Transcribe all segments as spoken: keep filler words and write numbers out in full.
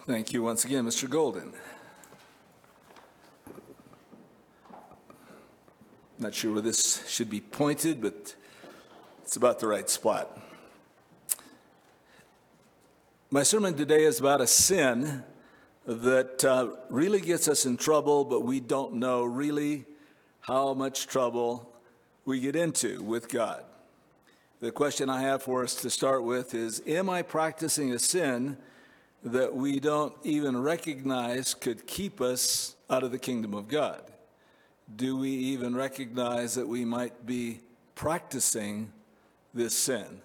Thank you once again, Mister Golden. Not sure where this should be pointed, but it's about the right spot. My sermon today is about a sin that uh, really gets us in trouble, but we don't know really how much trouble we get into with God. The question I have for us to start with is, am I practicing a sin that we don't even recognize could keep us out of the kingdom of God? Do we even recognize that we might be practicing this sin?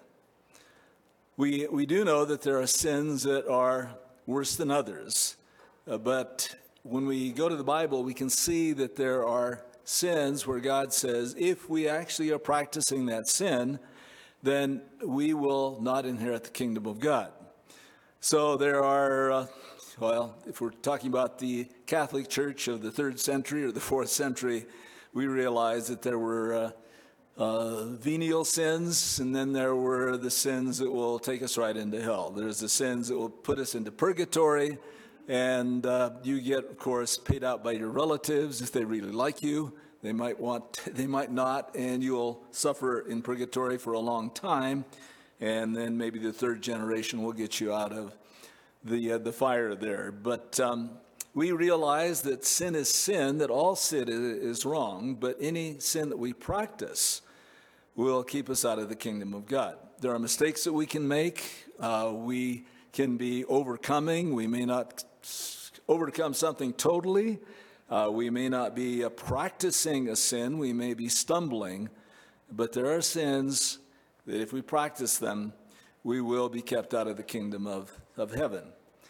We, we do know that there are sins that are worse than others, uh, but when we go to the Bible, we can see that there are sins where God says, if we actually are practicing that sin, then we will not inherit the kingdom of God. So there are, uh, well, if we're talking about the Catholic Church of the third century or the fourth century, we realize that there were uh, uh, venial sins, and then there were the sins that will take us right into hell. There's the sins that will put us into purgatory, and uh, you get, of course, paid out by your relatives if they really like you. They might want, they might not, and you'll suffer in purgatory for a long time. And then maybe the third generation will get you out of the uh, the fire there. But um, we realize that sin is sin, that all sin is, is wrong, but any sin that we practice will keep us out of the kingdom of God. There are mistakes that we can make. Uh, we can be overcoming. We may not overcome something totally. Uh, we may not be uh, practicing a sin. We may be stumbling. But there are sins that if we practice them, we will be kept out of the kingdom of, of heaven.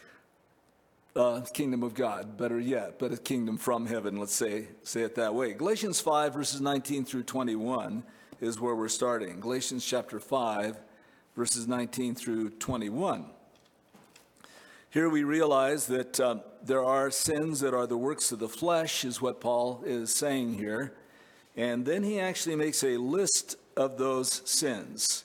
Uh, kingdom of God, better yet, but a kingdom from heaven, let's say, say it that way. Galatians five, verses nineteen through twenty-one is where we're starting. Galatians chapter five, verses nineteen through twenty-one. Here we realize that uh, there are sins that are the works of the flesh, is what Paul is saying here. And then he actually makes a list of those sins.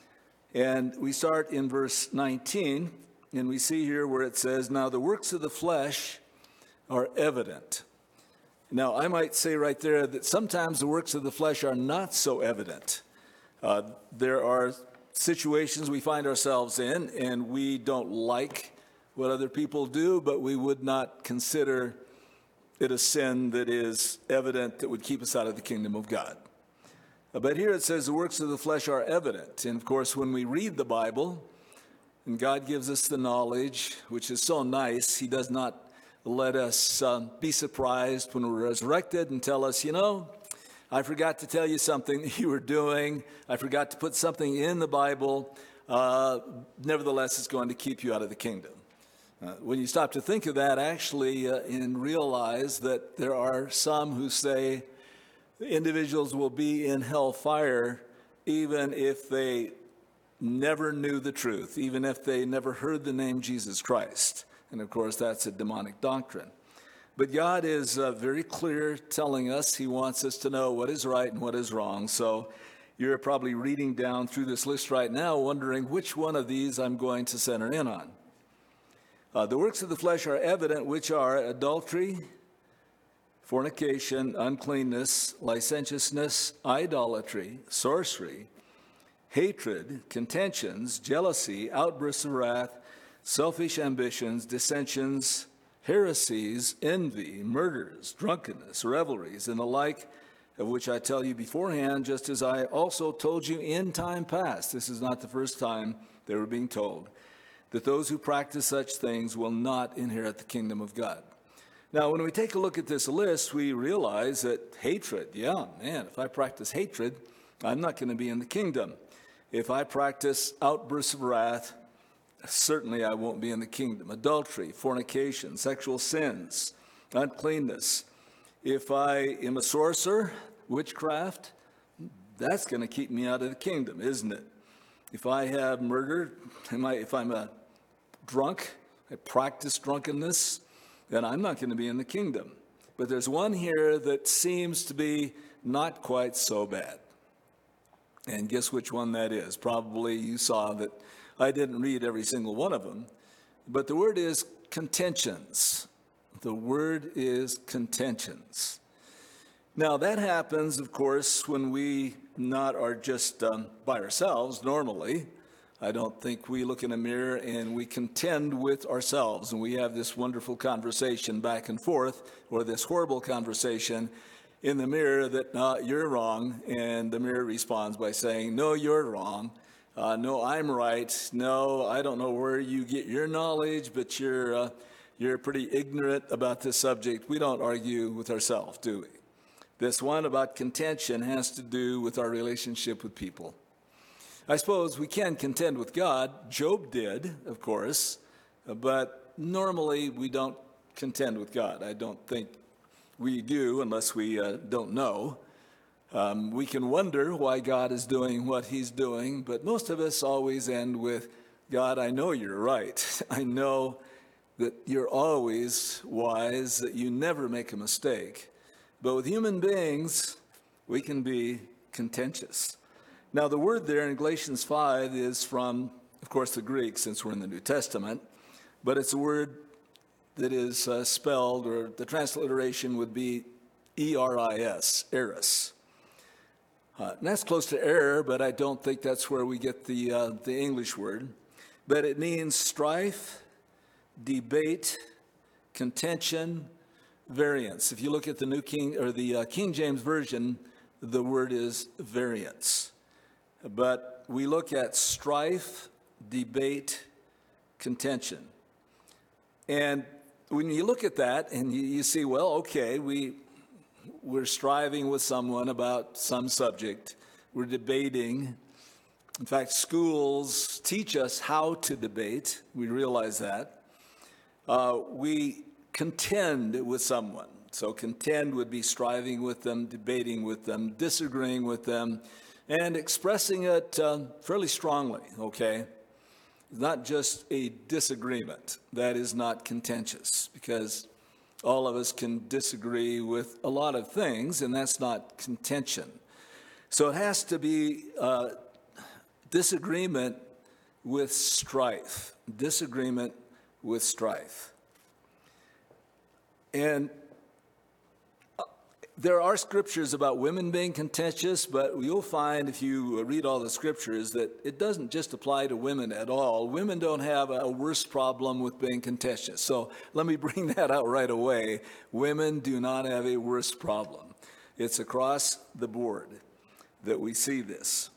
And we start in verse nineteen, and we see here where it says, now the works of the flesh are evident. Now, I might say right there that sometimes the works of the flesh are not so evident. Uh, there are situations we find ourselves in, and we don't like what other people do, but we would not consider it a sin that is evident that would keep us out of the kingdom of God. But here it says the works of the flesh are evident. And of course, when we read the Bible, and God gives us the knowledge, which is so nice, he does not let us um, be surprised when we're resurrected and tell us, you know, I forgot to tell you something that you were doing. I forgot to put something in the Bible. Uh, nevertheless, it's going to keep you out of the kingdom. Uh, when you stop to think of that, actually, uh, and realize that there are some who say individuals will be in hellfire even if they never knew the truth, even if they never heard the name Jesus Christ. And of course, that's a demonic doctrine. But God is uh, very clear telling us he wants us to know what is right and what is wrong. So you're probably reading down through this list right now, wondering which one of these I'm going to center in on. Uh, the works of the flesh are evident, which are adultery, fornication, uncleanness, licentiousness, idolatry, sorcery, hatred, contentions, jealousy, outbursts of wrath, selfish ambitions, dissensions, heresies, envy, murders, drunkenness, revelries, and the like, of which I tell you beforehand, just as I also told you in time past. This is not the first time they were being told, that those who practice such things will not inherit the kingdom of God. Now, when we take a look at this list, we realize that hatred, yeah, man, if I practice hatred, I'm not going to be in the kingdom. If I practice outbursts of wrath, certainly I won't be in the kingdom. Adultery, fornication, sexual sins, uncleanness. If I am a sorcerer, witchcraft, that's going to keep me out of the kingdom, isn't it? If I have murder, if I'm a drunk, I practice drunkenness, then I'm not going to be in the kingdom. But there's one here that seems to be not quite so bad. And guess which one that is? Probably you saw that I didn't read every single one of them. But the word is contentions. The word is contentions. Now, that happens, of course, when we not are just um, by ourselves normally. I don't think we look in a mirror and we contend with ourselves and we have this wonderful conversation back and forth, or this horrible conversation in the mirror that, uh, you're wrong, and the mirror responds by saying, no, you're wrong. Uh, no, I'm right. No, I don't know where you get your knowledge, but you're, uh, you're pretty ignorant about this subject. We don't argue with ourselves, do we? This one about contention has to do with our relationship with people. I suppose we can contend with God. Job did, of course, but normally we don't contend with God. I don't think we do unless we uh, don't know. Um, we can wonder why God is doing what he's doing, but most of us always end with, God, I know you're right. I know that you're always wise, that you never make a mistake. But with human beings, we can be contentious. Now, the word there in Galatians five is from, of course, the Greek, since we're in the New Testament, but it's a word that is uh, spelled, or the transliteration would be E R I S, eris. Uh, and that's close to error, but I don't think that's where we get the uh, the English word. But it means strife, debate, contention, variance. If you look at the New King or the uh, King James Version, the word is variance. But we look at strife, debate, contention. And when you look at that and you, you see, well, okay, we, we're striving with someone about some subject. We're debating. In fact, schools teach us how to debate. We realize that. Uh, we contend with someone. So contend would be striving with them, debating with them, disagreeing with them, and expressing it uh, fairly strongly, okay? Not just a disagreement. That is not contentious, because all of us can disagree with a lot of things, and that's not contention. So it has to be uh, disagreement with strife. Disagreement with strife. And there are scriptures about women being contentious, but you'll find if you read all the scriptures that it doesn't just apply to women at all. Women don't have a worse problem with being contentious. So let me bring that out right away. Women do not have a worse problem. It's across the board that we see this.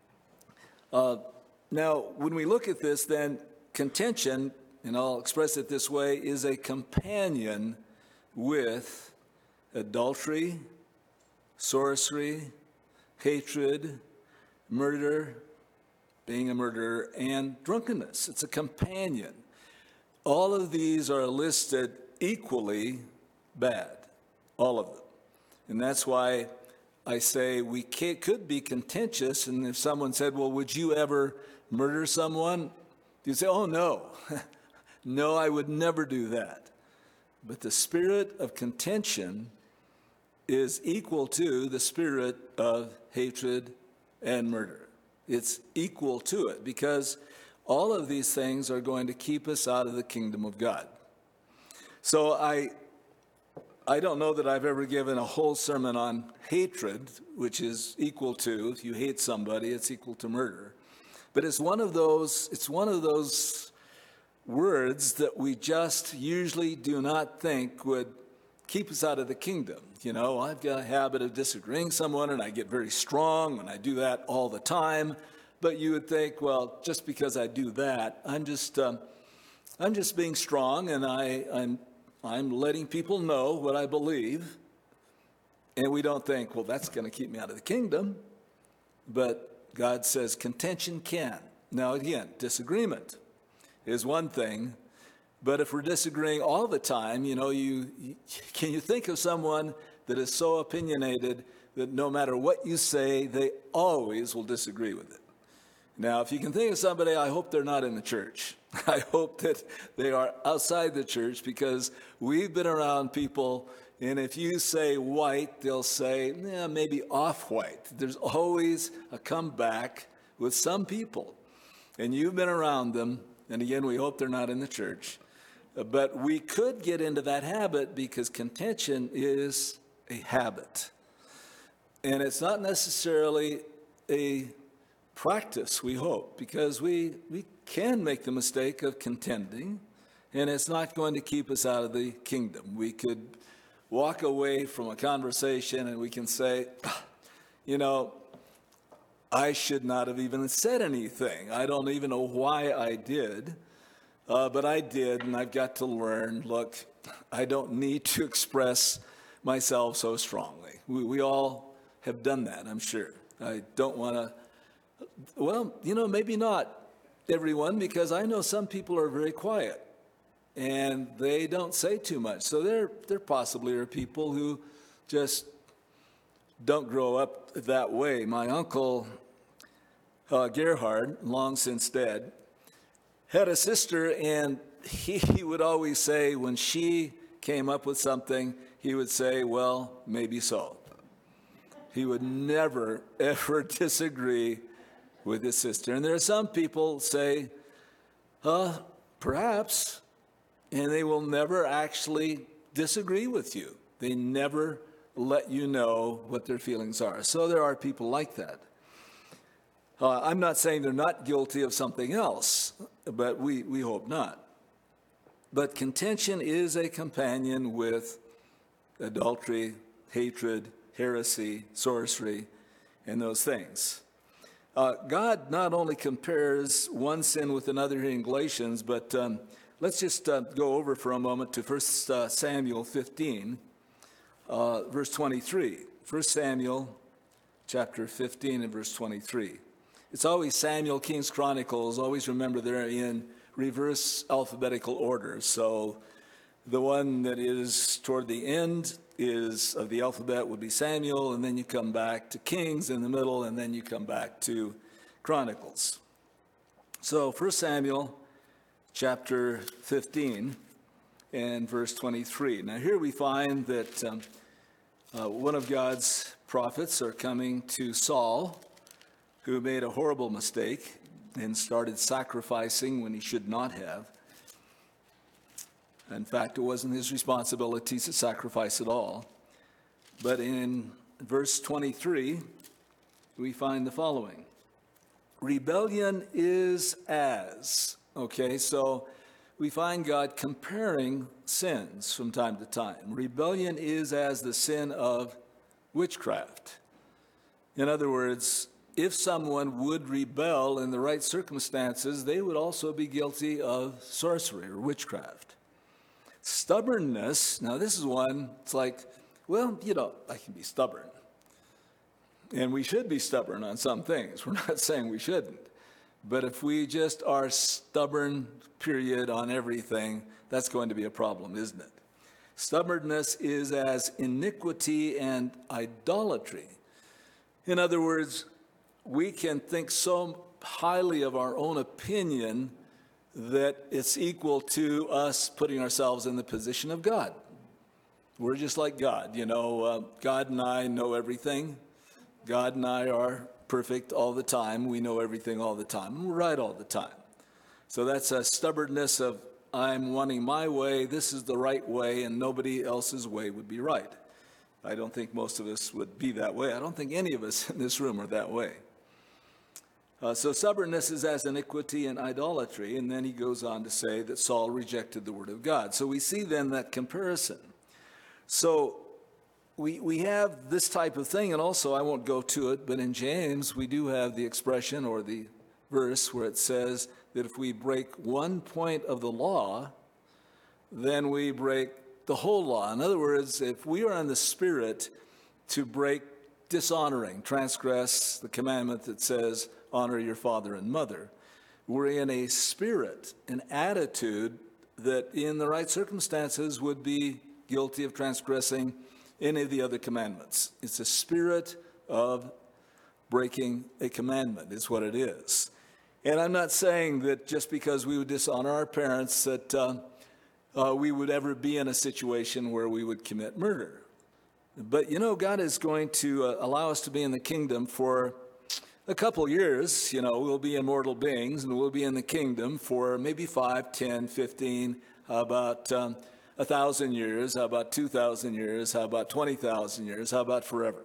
Uh, now, when we look at this, then contention, and I'll express it this way, is a companion with adultery, sorcery, hatred, murder, being a murderer, and drunkenness. It's a companion. All of these are listed equally bad, all of them. And that's why I say we can't, could be contentious, and if someone said, well, would you ever murder someone? You'd say, oh, no. No, I would never do that. But the spirit of contention is equal to the spirit of hatred and murder. It's equal to it, because all of these things are going to keep us out of the kingdom of God. So I, I don't know that I've ever given a whole sermon on hatred, which is equal to, if you hate somebody, it's equal to murder. But it's one of those, it's one of those words that we just usually do not think would keep us out of the kingdom. You know, I've got a habit of disagreeing with someone, and I get very strong, and I do that all the time. But you would think, well, just because I do that, I'm just, um, I'm just being strong, and I, I'm, I'm letting people know what I believe. And we don't think, well, that's going to keep me out of the kingdom. But God says contention can. Now, again, disagreement is one thing, but if we're disagreeing all the time, you know, you, you can you think of someone that is so opinionated that no matter what you say, they always will disagree with it. Now, if you can think of somebody, I hope they're not in the church. I hope that they are outside the church, because we've been around people, and if you say white, they'll say, yeah, maybe off-white. There's always a comeback with some people, and you've been around them. And again, we hope they're not in the church. But we could get into that habit because contention is a habit. And it's not necessarily a practice, we hope, because we, we can make the mistake of contending, and it's not going to keep us out of the kingdom. We could walk away from a conversation and we can say, you know, I should not have even said anything. I don't even know why I did. Uh, but I did, and I've got to learn, look, I don't need to express myself so strongly. We, we all have done that, I'm sure. I don't want to, well, you know, maybe not everyone, because I know some people are very quiet, and they don't say too much. So there, there possibly are people who just don't grow up that way. My uncle, uh, Gerhard, long since dead, had a sister, and he, he would always say when she came up with something, he would say, well, maybe so. He would never, ever disagree with his sister. And there are some people say, uh, perhaps, and they will never actually disagree with you. They never let you know what their feelings are. So there are people like that. Uh, I'm not saying they're not guilty of something else, but we, we hope not. But contention is a companion with adultery, hatred, heresy, sorcery, and those things. Uh, God not only compares one sin with another here in Galatians, but um, let's just uh, go over for a moment to First Samuel fifteen, uh, verse twenty-three. First Samuel chapter fifteen and verse twenty-three. It's always Samuel, Kings, Chronicles. Always remember they're in reverse alphabetical order. So the one that is toward the end is of the alphabet would be Samuel, and then you come back to Kings in the middle, and then you come back to Chronicles. So First Samuel chapter fifteen and verse twenty-three. Now here we find that um, uh, one of God's prophets are coming to Saul, who made a horrible mistake and started sacrificing when he should not have. In fact, it wasn't his responsibility to sacrifice at all. But in verse twenty-three, we find the following. Rebellion is as. Okay, so we find God comparing sins from time to time. Rebellion is as the sin of witchcraft. In other words, if someone would rebel in the right circumstances, they would also be guilty of sorcery or witchcraft. Stubbornness, now this is one, it's like, well, you know, I can be stubborn. And we should be stubborn on some things. We're not saying we shouldn't. But if we just are stubborn, period, on everything, that's going to be a problem, isn't it? Stubbornness is as iniquity and idolatry. In other words, we can think so highly of our own opinion that it's equal to us putting ourselves in the position of God. We're just like God. You know, uh, God and I know everything. God and I are perfect all the time. We know everything all the time. We're right all the time. So that's a stubbornness of, I'm wanting my way, this is the right way, and nobody else's way would be right. I don't think most of us would be that way. I don't think any of us in this room are that way. Uh, so stubbornness is as iniquity and idolatry, and then he goes on to say that Saul rejected the word of God. So we see then that comparison. So we we have this type of thing, and also I won't go to it, but in James we do have the expression or the verse where it says that if we break one point of the law, then we break the whole law. In other words, if we are in the spirit to break dishonoring, transgress the commandment that says, honor your father and mother, we're in a spirit, an attitude that in the right circumstances would be guilty of transgressing any of the other commandments. It's a spirit of breaking a commandment is what it is. And I'm not saying that just because we would dishonor our parents that uh, uh, we would ever be in a situation where we would commit murder. But, you know, God is going to uh, allow us to be in the kingdom for a couple years. You know, we'll be immortal beings, and we'll be in the kingdom for maybe five, ten, fifteen, How about um, a thousand years? How about two thousand years? How about twenty thousand years? How about forever?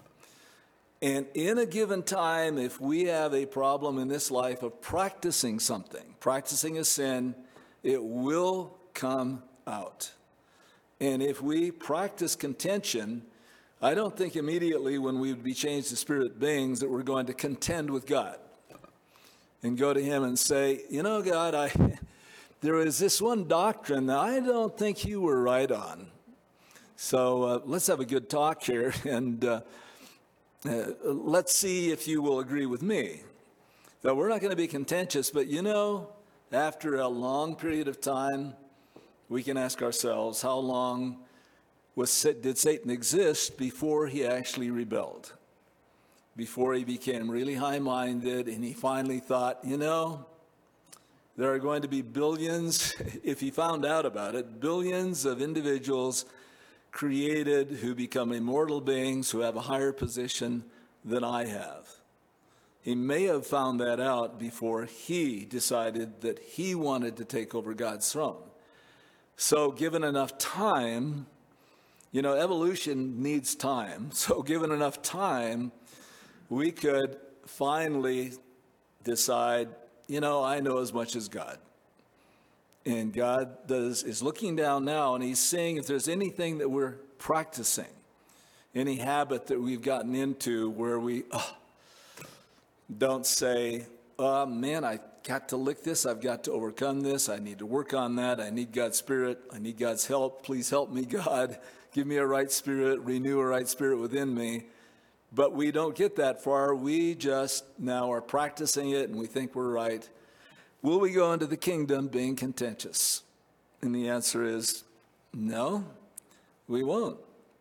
And in a given time, if we have a problem in this life of practicing something, practicing a sin, it will come out. And if we practice contention, I don't think immediately when we would be changed to spirit beings that we're going to contend with God and go to him and say, you know, God, I, there is this one doctrine that I don't think you were right on. So uh, let's have a good talk here, and uh, uh, let's see if you will agree with me. That we're not going to be contentious, but you know, after a long period of time, we can ask ourselves, how long was, did Satan exist before he actually rebelled? Before he became really high-minded and he finally thought, you know, there are going to be billions, if he found out about it, billions of individuals created who become immortal beings who have a higher position than I have. He may have found that out before he decided that he wanted to take over God's throne. So given enough time, you know, evolution needs time. So given enough time, we could finally decide, you know, I know as much as God. And God does, is looking down now, and he's seeing if there's anything that we're practicing, any habit that we've gotten into where we oh, don't say, oh, man, I got to lick this. I've got to overcome this. I need to work on that. I need God's Spirit. I need God's help. Please help me, God. Give me a right spirit. Renew a right spirit within me. But we don't get that far. We just now are practicing it, and we think we're right. Will we go into the kingdom being contentious? And the answer is no, we won't.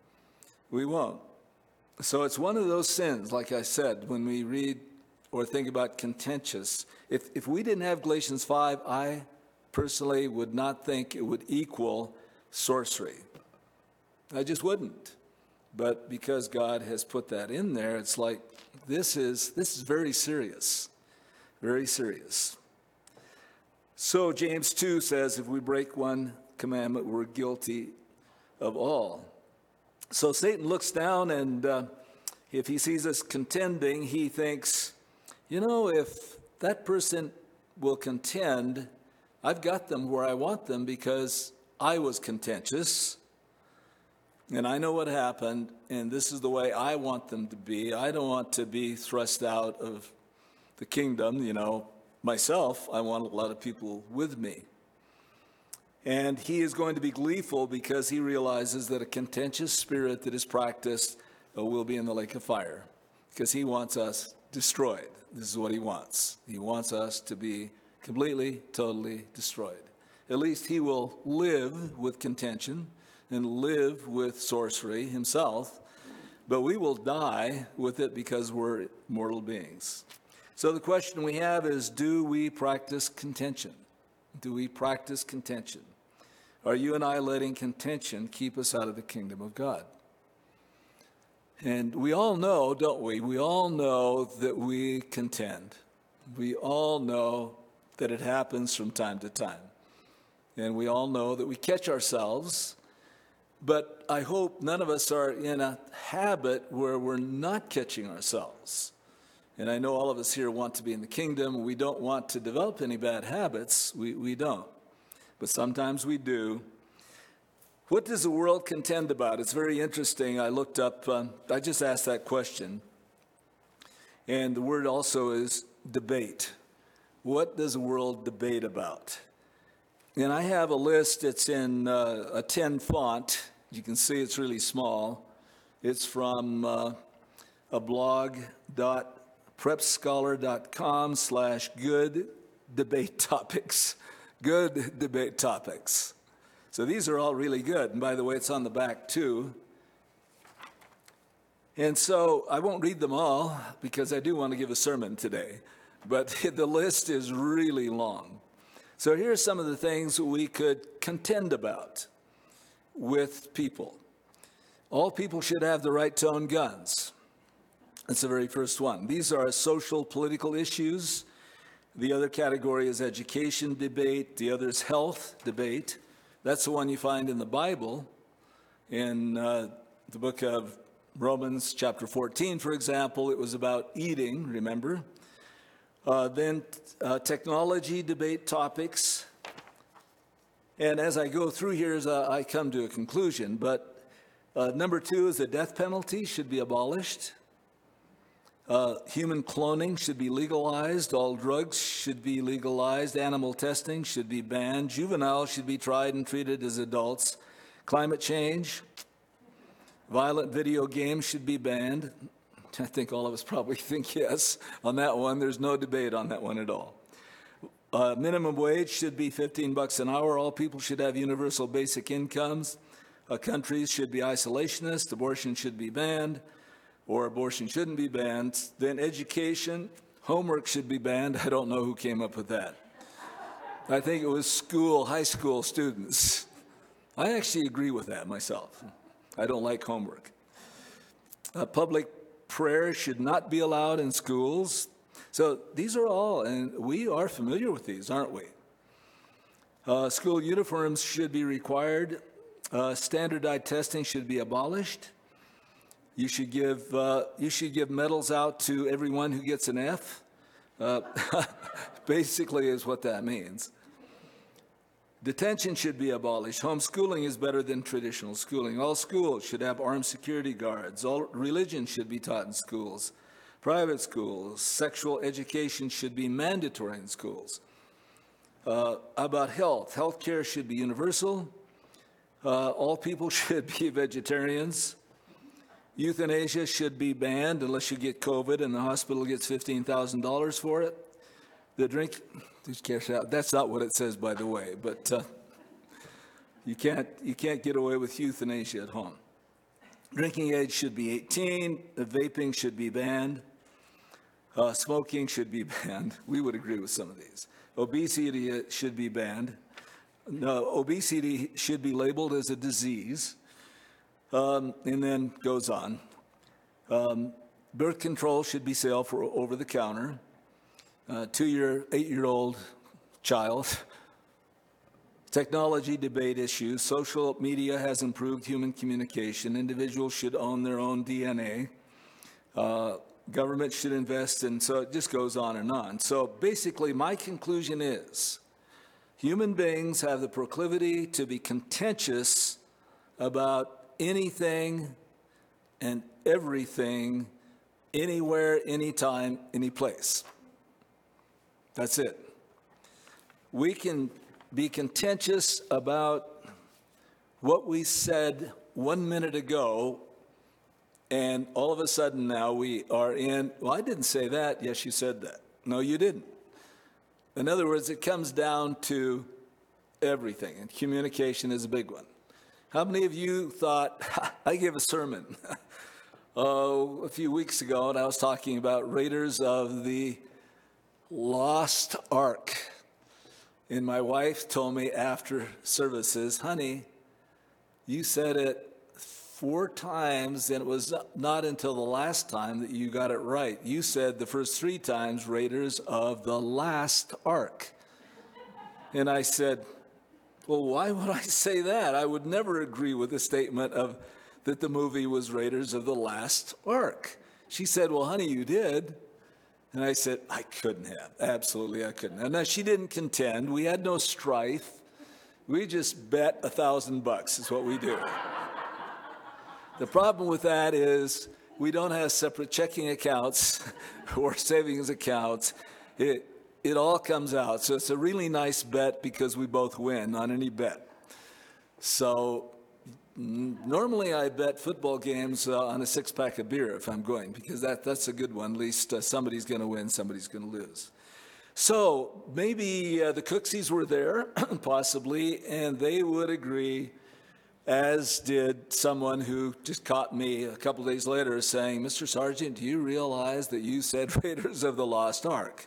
We won't. So it's one of those sins, like I said, when we read or think about contentious. If, if we didn't have Galatians five, I personally would not think it would equal sorcery. I just wouldn't. But because God has put that in there, it's like, this is, this is very serious, very serious. So James two says, if we break one commandment, we're guilty of all. So Satan looks down, and uh, if he sees us contending, he thinks, you know, if that person will contend, I've got them where I want them because I was contentious, and I know what happened, and this is the way I want them to be. I don't want to be thrust out of the kingdom, you know, myself. I want a lot of people with me. And he is going to be gleeful because he realizes that a contentious spirit that is practiced will be in the lake of fire, because he wants us destroyed. This is what he wants. He wants us to be completely, totally destroyed. At least he will live with contention and live with sorcery himself, but we will die with it because we're mortal beings. So the question we have is, do we practice contention? Do we practice contention? Are you and I letting contention keep us out of the kingdom of God? And we all know, don't we? We all know that we contend. We all know that it happens from time to time. And we all know that we catch ourselves. But I hope none of us are in a habit where we're not catching ourselves. And I know all of us here want to be in the kingdom. We don't want to develop any bad habits. We, we don't. But sometimes we do. What does the world contend about? It's very interesting. I looked up, uh, I just asked that question. And the word also is debate. What does the world debate about? And I have a list. It's in uh, a ten font. You can see it's really small. It's from uh, a blog dot prepscholar.com slash good debate topics. Good debate topics. So these are all really good. And by the way, it's on the back too. And so I won't read them all because I do want to give a sermon today. But the list is really long. So here's some of the things we could contend about with people. All people should have the right to own guns. That's the very first one. These are social, political issues. The other category is education debate. The other is health debate. That's the one you find in the Bible, in uh, the book of Romans chapter fourteen, for example. It was about eating, remember? Uh, then uh, technology debate topics. And as I go through here, uh, I come to a conclusion. But uh, number two is the death penalty should be abolished. Uh, human cloning should be legalized. All drugs should be legalized. Animal testing should be banned. Juveniles should be tried and treated as adults. Climate change, violent video games should be banned. I think all of us probably think yes on that one. There's no debate on that one at all. Uh, minimum wage should be fifteen bucks an hour. All people should have universal basic incomes. Uh, countries should be isolationist. Abortion should be banned, or abortion shouldn't be banned. Then education, homework should be banned. I don't know who came up with that. I think it was school, high school students. I actually agree with that myself. I don't like homework. Uh, public prayer should not be allowed in schools. So these are all, and we are familiar with these, aren't we? Uh, school uniforms should be required. Uh, standardized testing should be abolished. You should give uh, you should give medals out to everyone who gets an F. Uh, basically, is what that means. Detention should be abolished. Homeschooling is better than traditional schooling. All schools should have armed security guards. All religion should be taught in schools. Private schools, sexual education should be mandatory in schools. Uh, about health, health care should be universal. Uh, all people should be vegetarians. Euthanasia should be banned unless you get COVID and the hospital gets fifteen thousand dollars for it. The drink, that's not what it says, by the way, but uh, you can't you can't get away with euthanasia at home. Drinking age should be eighteen. Vaping should be banned. Uh, smoking should be banned. We would agree with some of these. Obesity should be banned. No, obesity should be labeled as a disease, um, and then goes on. Um, birth control should be sale for over the counter. Uh, two-year, eight-year-old child. Technology debate issues. Social media has improved human communication. Individuals should own their own D N A. Uh, government should invest in, so it just goes on and on. So basically, my conclusion is human beings have the proclivity to be contentious about anything and everything, anywhere, anytime, any place. That's it. We can be contentious about what we said one minute ago, and all of a sudden now we are in, well, I didn't say that. Yes, you said that. No, you didn't. In other words, it comes down to everything, and communication is a big one. How many of you thought, I gave a sermon oh, a few weeks ago, and I was talking about Raiders of the Lost Ark. And my wife told me after services, honey, you said it four times, and it was not until the last time that you got it right. You said the first three times, Raiders of the Last Ark. And I said, well, why would I say that? I would never agree with the statement of that the movie was Raiders of the Last Ark. She said, well, honey, you did. And I said, I couldn't have. Absolutely, I couldn't have. Now, she didn't contend. We had no strife. We just bet a thousand bucks is what we do. The problem with that is we don't have separate checking accounts or savings accounts. It, it all comes out. So it's a really nice bet because we both win on any bet. So normally I bet football games uh, on a six-pack of beer if I'm going, because that, that's a good one. At least uh, somebody's going to win, somebody's going to lose. So maybe uh, the Cooksies were there, possibly, and they would agree, as did someone who just caught me a couple days later saying, Mister Sargent, do you realize that you said Raiders of the Lost Ark?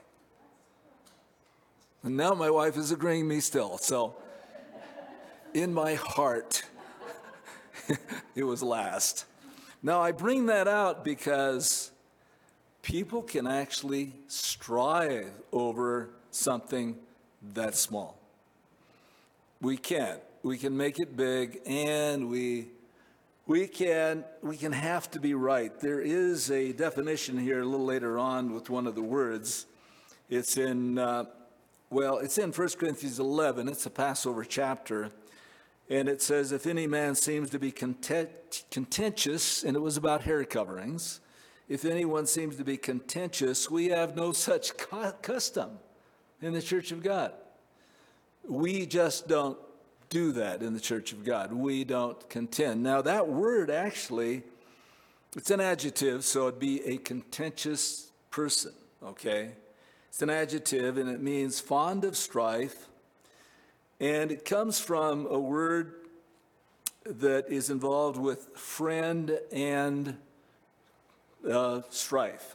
And now my wife is agreeing with me still. So in my heart, it was last. Now, I bring that out because people can actually strive over something that small. We can. we can make it big, and we we can we can have to be right. There is a definition here a little later on with one of the words. It's in uh, well, it's in First Corinthians eleven. It's a Passover chapter, and it says, "If any man seems to be content, contentious," and it was about hair coverings. "If anyone seems to be contentious, we have no such cu- custom in the Church of God." We just don't do that in the Church of God. We don't contend. Now, that word actually, it's an adjective, so it'd be a contentious person, okay? It's an adjective, and it means fond of strife, and it comes from a word that is involved with friend and uh, strife.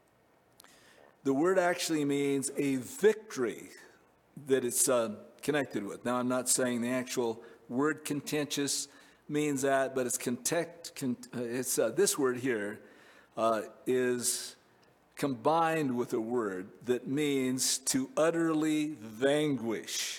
The word actually means a victory that it's uh, connected with. Now, I'm not saying the actual word contentious means that, but it's content, con, uh, it's uh, this word here uh, is combined with a word that means to utterly vanquish,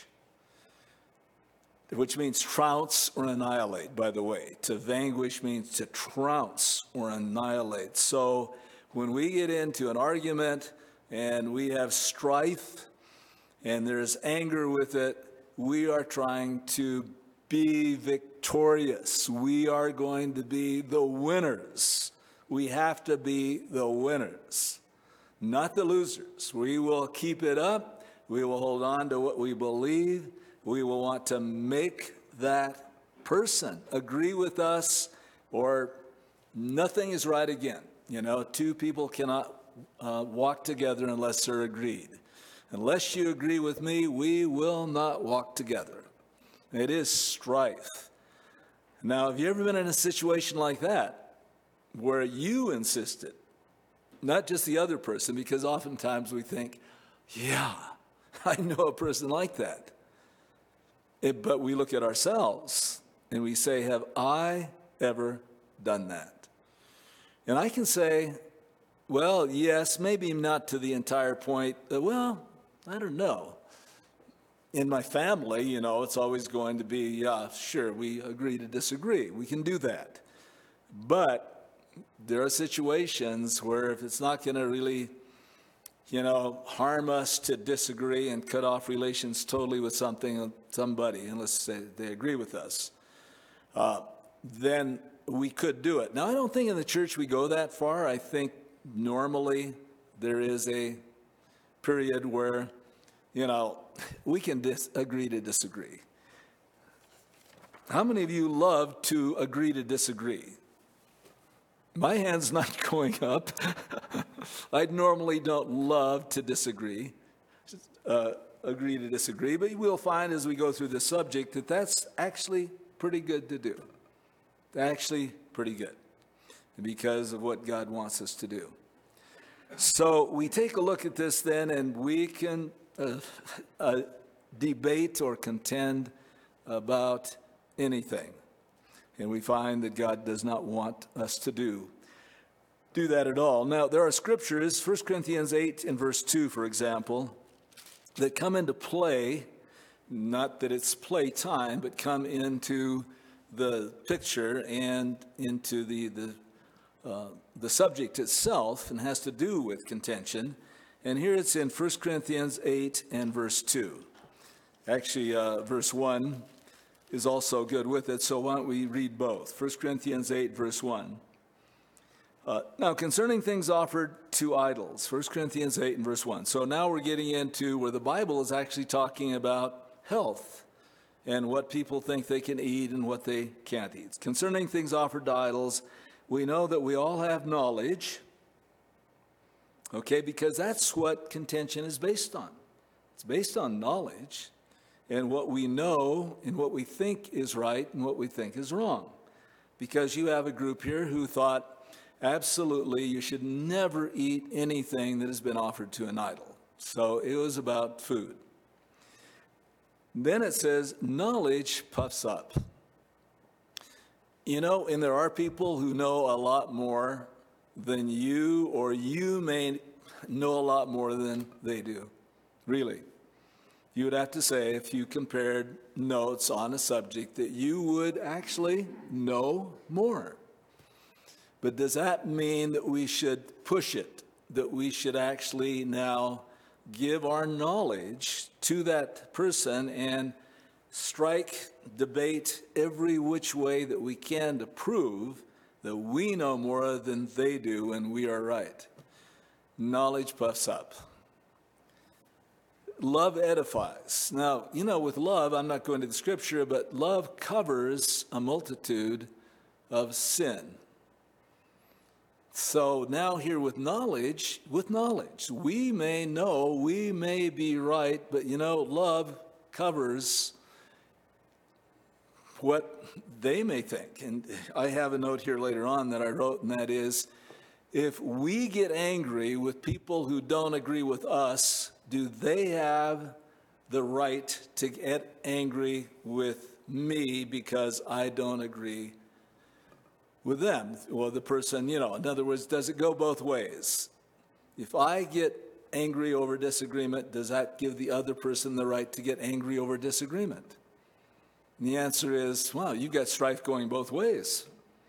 which means trounce or annihilate, by the way. To vanquish means to trounce or annihilate. So when we get into an argument and we have strife and there's anger with it, we are trying to be victorious. We are going to be the winners. We have to be the winners, not the losers. We will keep it up. We will hold on to what we believe. We will want to make that person agree with us, or nothing is right again. You know, two people cannot uh, walk together unless they're agreed. Unless you agree with me, we will not walk together. It is strife. Now, have you ever been in a situation like that where you insisted, not just the other person, because oftentimes we think, yeah, I know a person like that. It, but we look at ourselves and we say, have I ever done that? And I can say, well, yes, maybe not to the entire point. Uh, well, I don't know. In my family, you know, it's always going to be, yeah, sure, we agree to disagree. We can do that. But there are situations where if it's not going to really, you know, harm us to disagree and cut off relations totally with something, somebody, unless they, they agree with us, uh, then we could do it. Now, I don't think in the church we go that far. I think normally there is a period where, you know, we can dis- agree to disagree. How many of you love to agree to disagree? My hand's not going up. I normally don't love to disagree, uh, agree to disagree, but we'll find as we go through the subject that that's actually pretty good to do. Actually pretty good because of what God wants us to do. So we take a look at this then, and we can uh, uh, debate or contend about anything. And we find that God does not want us to do, do that at all. Now, there are scriptures, First Corinthians eight and verse two, for example, that come into play, not that it's playtime, but come into the picture and into the, the, uh, the subject itself, and has to do with contention. And here it's in First Corinthians eight and verse two. Actually, uh, verse one is also good with it, so why don't we read both? First Corinthians eight, verse one. Uh, now, concerning things offered to idols, First Corinthians eight and verse one. So now we're getting into where the Bible is actually talking about health and what people think they can eat and what they can't eat. Concerning things offered to idols, we know that we all have knowledge, okay, because that's what contention is based on. It's based on knowledge and what we know and what we think is right and what we think is wrong. Because you have a group here who thought, absolutely, you should never eat anything that has been offered to an idol. So it was about food. Then it says, knowledge puffs up. You know, and there are people who know a lot more than you, or you may know a lot more than they do. Really. you would have to say, if you compared notes on a subject, that you would actually know more. But does that mean that we should push it, that we should actually now give our knowledge to that person and strike, debate every which way that we can to prove that we know more than they do and we are right? Knowledge puffs up. Love edifies. Now, you know, with love, I'm not going to the scripture, but love covers a multitude of sin. So now here with knowledge, with knowledge, we may know, we may be right, but you know, love covers what they may think. And I have a note here later on that I wrote, and that is, if we get angry with people who don't agree with us, do they have the right to get angry with me because I don't agree with them? Well, the person, you know, in other words, does it go both ways? If I get angry over disagreement, does that give the other person the right to get angry over disagreement? And the answer is, well, you've got strife going both ways.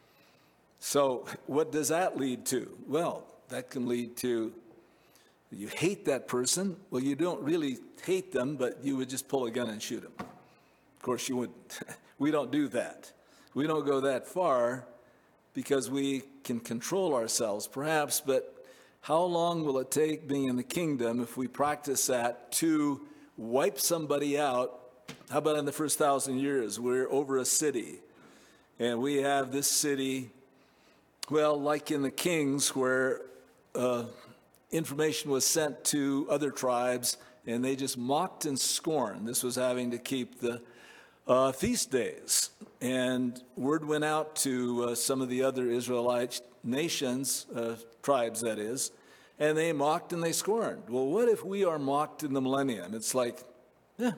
So what does that lead to? Well, that can lead to you hate that person. Well, you don't really hate them, but you would just pull a gun and shoot them. Of course, you wouldn't. We don't do that. We don't go that far because we can control ourselves, perhaps, but how long will it take being in the kingdom if we practice that to wipe somebody out? How about in the first thousand years? We're over a city, and we have this city, well, like in the Kings, where uh, information was sent to other tribes, and they just mocked and scorned. This was having to keep the uh, feast days. And word went out to uh, some of the other Israelite nations, uh, tribes that is, and they mocked and they scorned. Well, what if we are mocked in the millennium? It's like, yeah,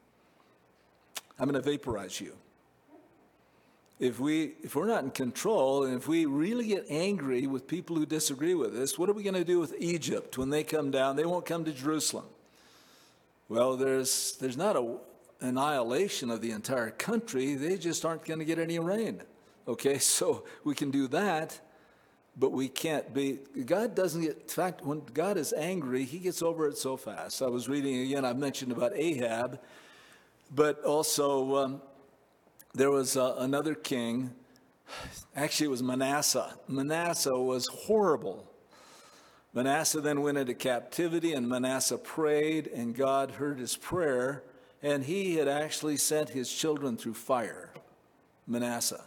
I'm going to vaporize you. If, we, if we're not in control, and if we really get angry with people who disagree with us, what are we going to do with Egypt when they come down? They won't come to Jerusalem. Well, there's, there's not an annihilation of the entire country. They just aren't going to get any rain. Okay, so we can do that, but we can't be. God doesn't get, in fact, when God is angry, he gets over it so fast. I was reading again, I mentioned about Ahab, but also um, there was uh, another king. Actually, it was Manasseh. Manasseh was horrible. Manasseh then went into captivity, and Manasseh prayed, and God heard his prayer, and he had actually sent his children through fire, Manasseh.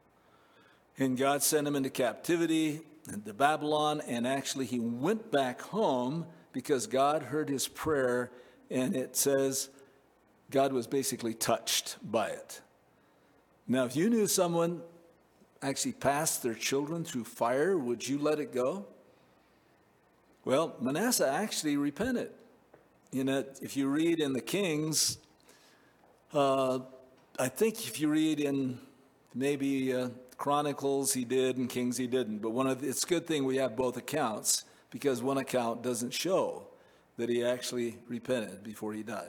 And God sent him into captivity, into Babylon, and actually he went back home because God heard his prayer, and it says God was basically touched by it. Now, if you knew someone actually passed their children through fire, would you let it go? Well, Manasseh actually repented. You know, if you read in the Kings, uh, I think if you read in maybe uh, Chronicles he did and Kings he didn't. But one of the, it's a good thing we have both accounts, because one account doesn't show that he actually repented before he died.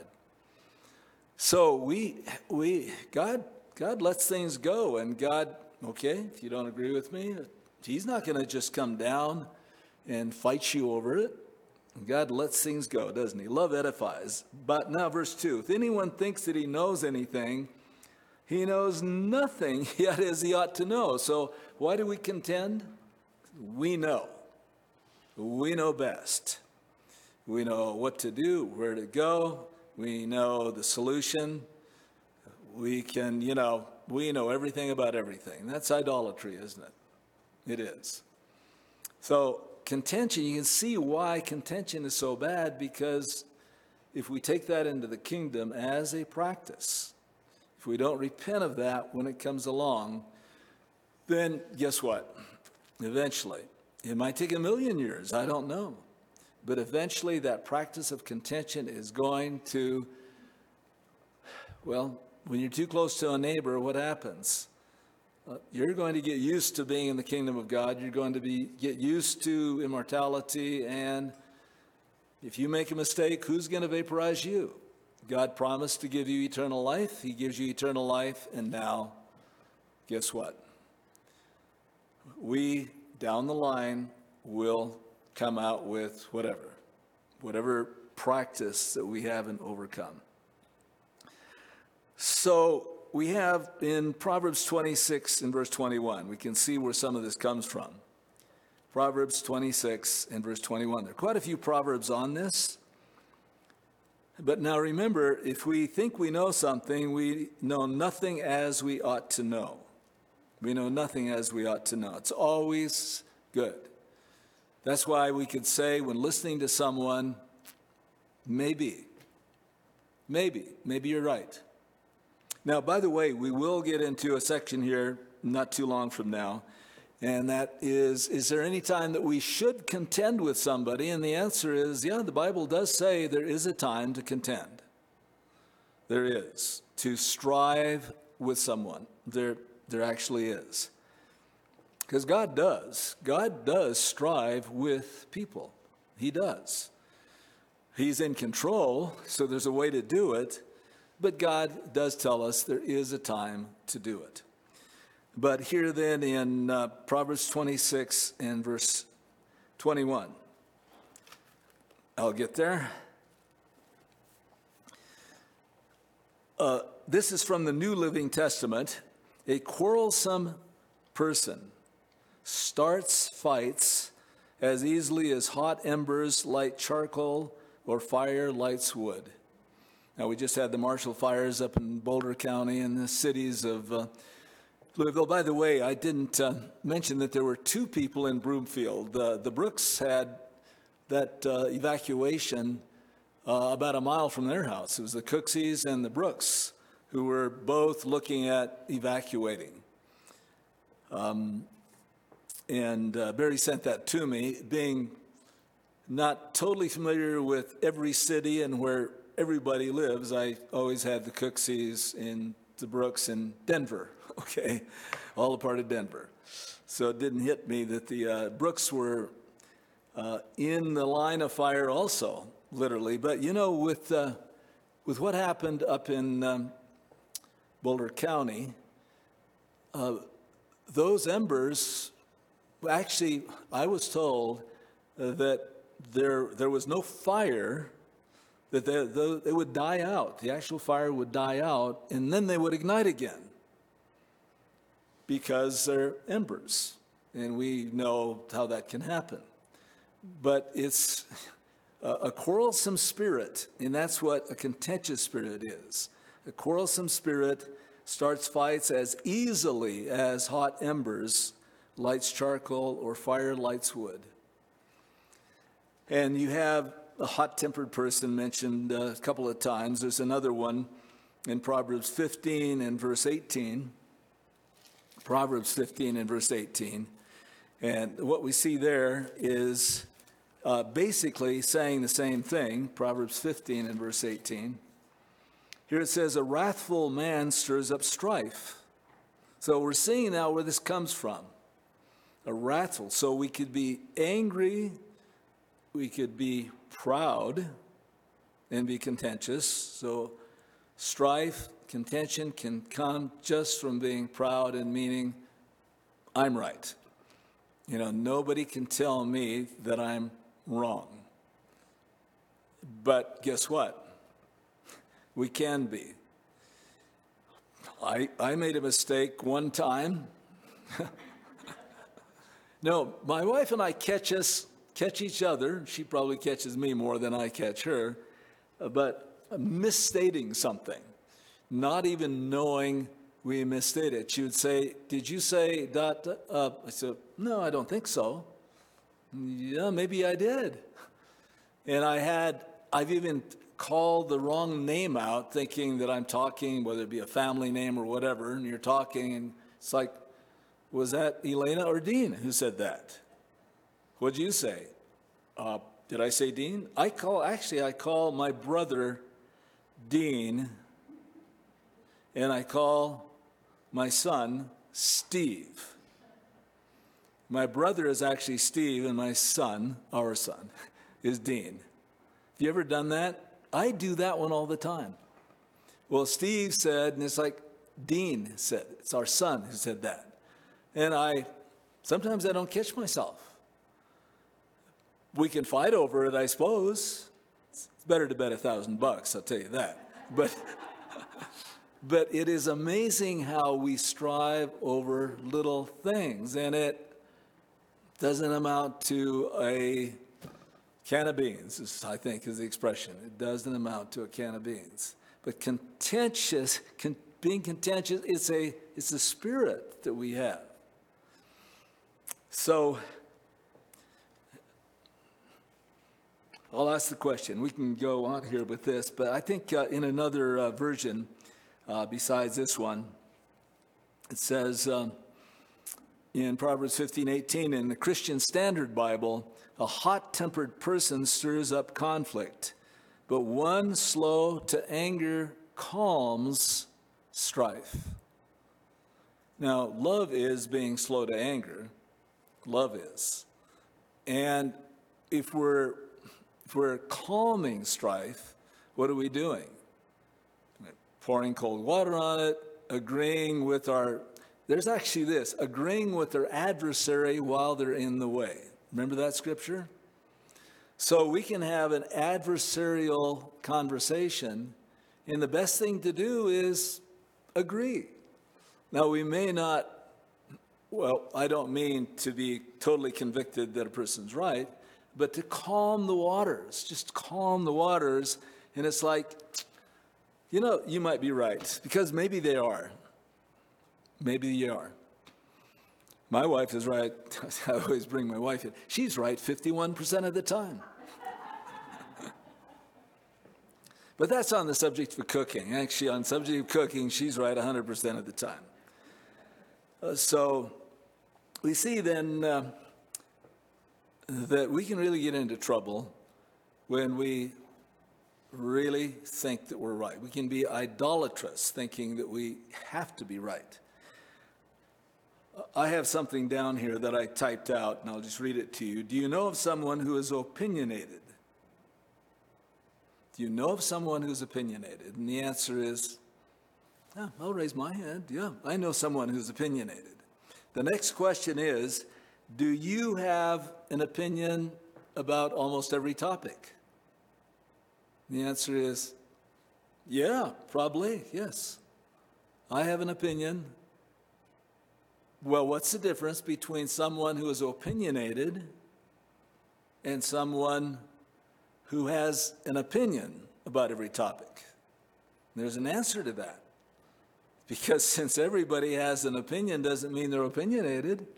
So we we God God lets things go, and God, okay, if you don't agree with me, he's not going to just come down and fight you over it. God lets things go, doesn't he? Love edifies. But now verse two, if anyone thinks that he knows anything, he knows nothing yet as he ought to know. So why do we contend? We know. We know best. We know what to do, where to go. We know the solution. We can, you know, we know everything about everything. That's idolatry, isn't it? It is. So contention, you can see why contention is so bad, because if we take that into the kingdom as a practice, if we don't repent of that when it comes along, then guess what? Eventually, it might take a million years, I don't know. But eventually that practice of contention is going to, well, when you're too close to a neighbor, what happens? Uh, you're going to get used to being in the kingdom of God. You're going to be get used to immortality. And if you make a mistake, who's going to vaporize you? God promised to give you eternal life. He gives you eternal life, and now, guess what? We, down the line, will come out with whatever, whatever practice that we haven't overcome. So we have in Proverbs twenty-six and verse twenty-one, we can see where some of this comes from. Proverbs twenty-six and verse twenty-one. There are quite a few proverbs on this. But now remember, if we think we know something, we know nothing as we ought to know. We know nothing as we ought to know. It's always good. That's why we could say when listening to someone, maybe, maybe, maybe you're right. Now, by the way, we will get into a section here not too long from now, and that is, is there any time that we should contend with somebody? And the answer is, yeah, the Bible does say there is a time to contend. There is. To strive with someone. There, there actually is. Because God does. God does strive with people. He does. He's in control, so there's a way to do it. But God does tell us there is a time to do it. But here then in uh, Proverbs twenty-six and verse twenty-one, I'll get there. Uh, this is from the New Living Testament. A quarrelsome person starts fights as easily as hot embers light charcoal or fire lights wood. Now, we just had the Marshall fires up in Boulder County and the cities of uh, Louisville. By the way, I didn't uh, mention that there were two people in Broomfield. Uh, the Brooks had that uh, evacuation uh, about a mile from their house. It was the Cooksies and the Brooks who were both looking at evacuating. Um, and uh, Barry sent that to me, being not totally familiar with every city and where everybody lives. I always had the Cooksies and the Brooks in Denver. Okay, all a part of Denver. So it didn't hit me that the uh, Brooks were uh, in the line of fire also, literally. But, you know, with uh, with what happened up in um, Boulder County, uh, those embers, actually, I was told uh, that there there was no fire, that they, they, they would die out. The actual fire would die out, and then they would ignite again, because they're embers, and we know how that can happen. But it's a, a quarrelsome spirit, and that's what a contentious spirit is. A quarrelsome spirit starts fights as easily as hot embers lights charcoal or fire lights wood. And you have a hot-tempered person mentioned a couple of times. There's another one in Proverbs fifteen and verse eighteen. Proverbs fifteen and verse eighteen. And what we see there is uh, basically saying the same thing, Proverbs fifteen and verse eighteen. Here it says, a wrathful man stirs up strife. So we're seeing now where this comes from. A wrathful. So we could be angry, we could be proud and be contentious. So strife, contention can come just from being proud and meaning, I'm right. You know, nobody can tell me that I'm wrong. But guess what? We can be. I, I made a mistake one time. No, my wife and I catch us, catch each other. She probably catches me more than I catch her. But misstating something. Not even knowing we misstated. She would say, did you say dot up? I said, no, I don't think so. Yeah, maybe I did. And I had, I've even called the wrong name out, thinking that I'm talking, whether it be a family name or whatever, and you're talking, and it's like, was that Elena or Dean who said that? What'd you say? Uh, did I say Dean? I call, actually, I call my brother Dean, and I call my son Steve. My brother is actually Steve, and my son, our son, is Dean. Have you ever done that? I do that one all the time. Well, Steve said, and it's like Dean said, it's our son who said that. And I, sometimes I don't catch myself. We can fight over it, I suppose. It's better to bet a thousand bucks, I'll tell you that. But, but it is amazing how we strive over little things, and it doesn't amount to a can of beans, is, I think, is the expression. It doesn't amount to a can of beans. But contentious, con, being contentious, it's a, it's a spirit that we have. So, I'll ask the question. We can go on here with this, but I think uh, in another uh, version, uh, besides this one, it says um, in Proverbs fifteen eighteen, in the Christian Standard Bible, a hot-tempered person stirs up conflict, but one slow to anger calms strife. Now, love is being slow to anger. Love is. And if we're If we're calming strife, what are we doing? Pouring cold water on it, agreeing with our, there's actually this, agreeing with their adversary while they're in the way. Remember that scripture? So we can have an adversarial conversation, and the best thing to do is agree. Now, we may not, well, I don't mean to be totally convicted that a person's right, but to calm the waters, just calm the waters. And it's like, you know, you might be right, because maybe they are. Maybe you are. My wife is right. I always bring my wife in. She's right fifty-one percent of the time. But that's on the subject of cooking. Actually, on the subject of cooking, she's right one hundred percent of the time. Uh, so we see then uh, that we can really get into trouble when we really think that we're right. We can be idolatrous, thinking that we have to be right. I have something down here that I typed out, and I'll just read it to you. Do you know of someone who is opinionated? Do you know of someone who's opinionated? And the answer is, yeah, I'll raise my hand. Yeah, I know someone who's opinionated. The next question is, do you have an opinion about almost every topic? The answer is, yeah, probably, yes. I have an opinion. Well, what's the difference between someone who is opinionated and someone who has an opinion about every topic? There's an answer to that. Because since everybody has an opinion doesn't mean they're opinionated.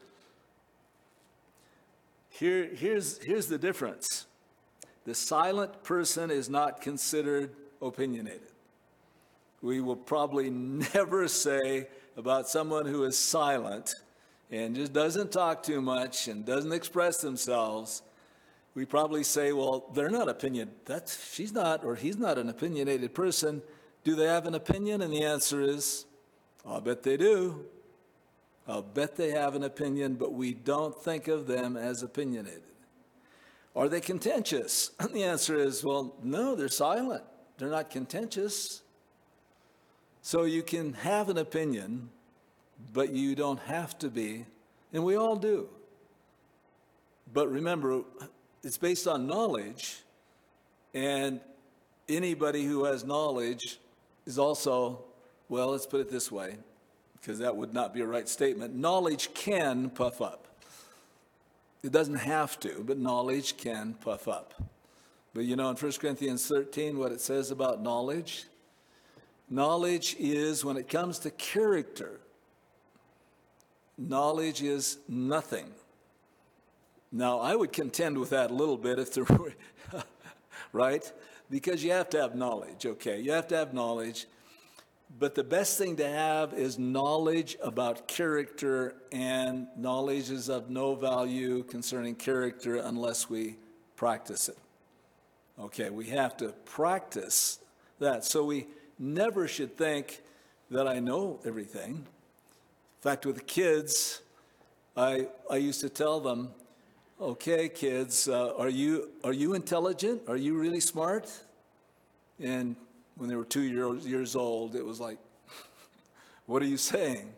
Here, here's, here's the difference. The silent person is not considered opinionated. We will probably never say about someone who is silent and just doesn't talk too much and doesn't express themselves. We probably say, well, they're not opinion. That's, she's not, or he's not an opinionated person. Do they have an opinion? And the answer is, I'll bet they do. I'll bet they have an opinion, but we don't think of them as opinionated. Are they contentious? And the answer is, well, no, they're silent. They're not contentious. So you can have an opinion, but you don't have to be, and we all do. But remember, it's based on knowledge, and anybody who has knowledge is also, well, let's put it this way, because that would not be a right statement. Knowledge can puff up. It doesn't have to, but knowledge can puff up. But you know, in First Corinthians thirteen, what it says about knowledge? Knowledge is, when it comes to character, knowledge is nothing. Now, I would contend with that a little bit if there were, right? Because you have to have knowledge, okay? You have to have knowledge. But the best thing to have is knowledge about character, and knowledge is of no value concerning character unless we practice it. Okay, we have to practice that. So we never should think that I know everything. In fact, with the kids, I I used to tell them, okay, kids, uh, are you are you intelligent? Are you really smart? And when they were two year, years old, it was like, what are you saying?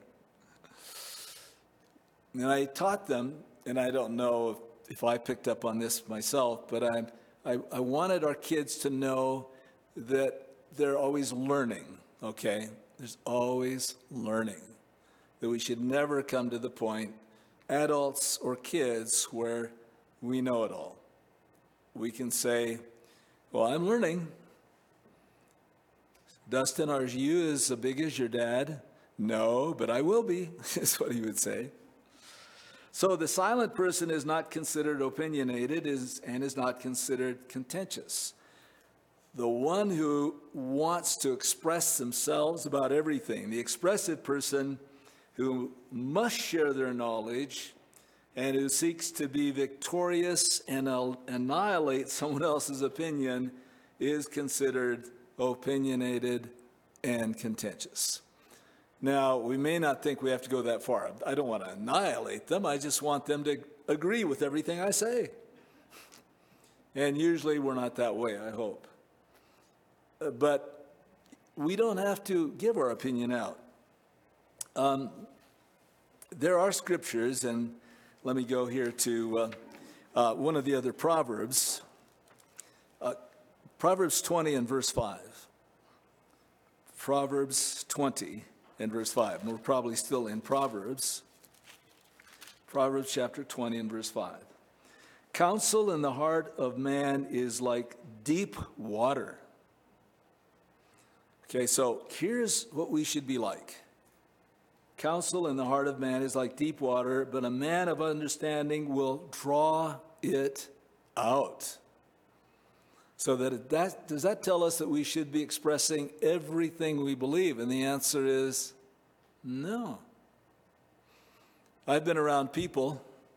And I taught them, and I don't know if, if I picked up on this myself, but I, I, I wanted our kids to know that they're always learning, okay? There's always learning. That we should never come to the point, adults or kids, where we know it all. We can say, well, I'm learning. Dustin, are you as big as your dad? No, but I will be, is what he would say. So the silent person is not considered opinionated is, and is not considered contentious. The one who wants to express themselves about everything, the expressive person who must share their knowledge and who seeks to be victorious and annihilate someone else's opinion, is considered opinionated and contentious. Now, we may not think we have to go that far. I don't want to annihilate them. I just want them to agree with everything I say. And usually we're not that way, I hope. Uh, but we don't have to give our opinion out. Um, there are scriptures, and let me go here to uh, uh, one of the other Proverbs. Uh, Proverbs twenty and verse five. Proverbs twenty. In verse five, and we're probably still in Proverbs. Proverbs chapter twenty and verse five. Counsel in the heart of man is like deep water. Okay, so here's what we should be like. Counsel in the heart of man is like deep water, but a man of understanding will draw it out. So that, that does that tell us that we should be expressing everything we believe? And the answer is no. I've been around people,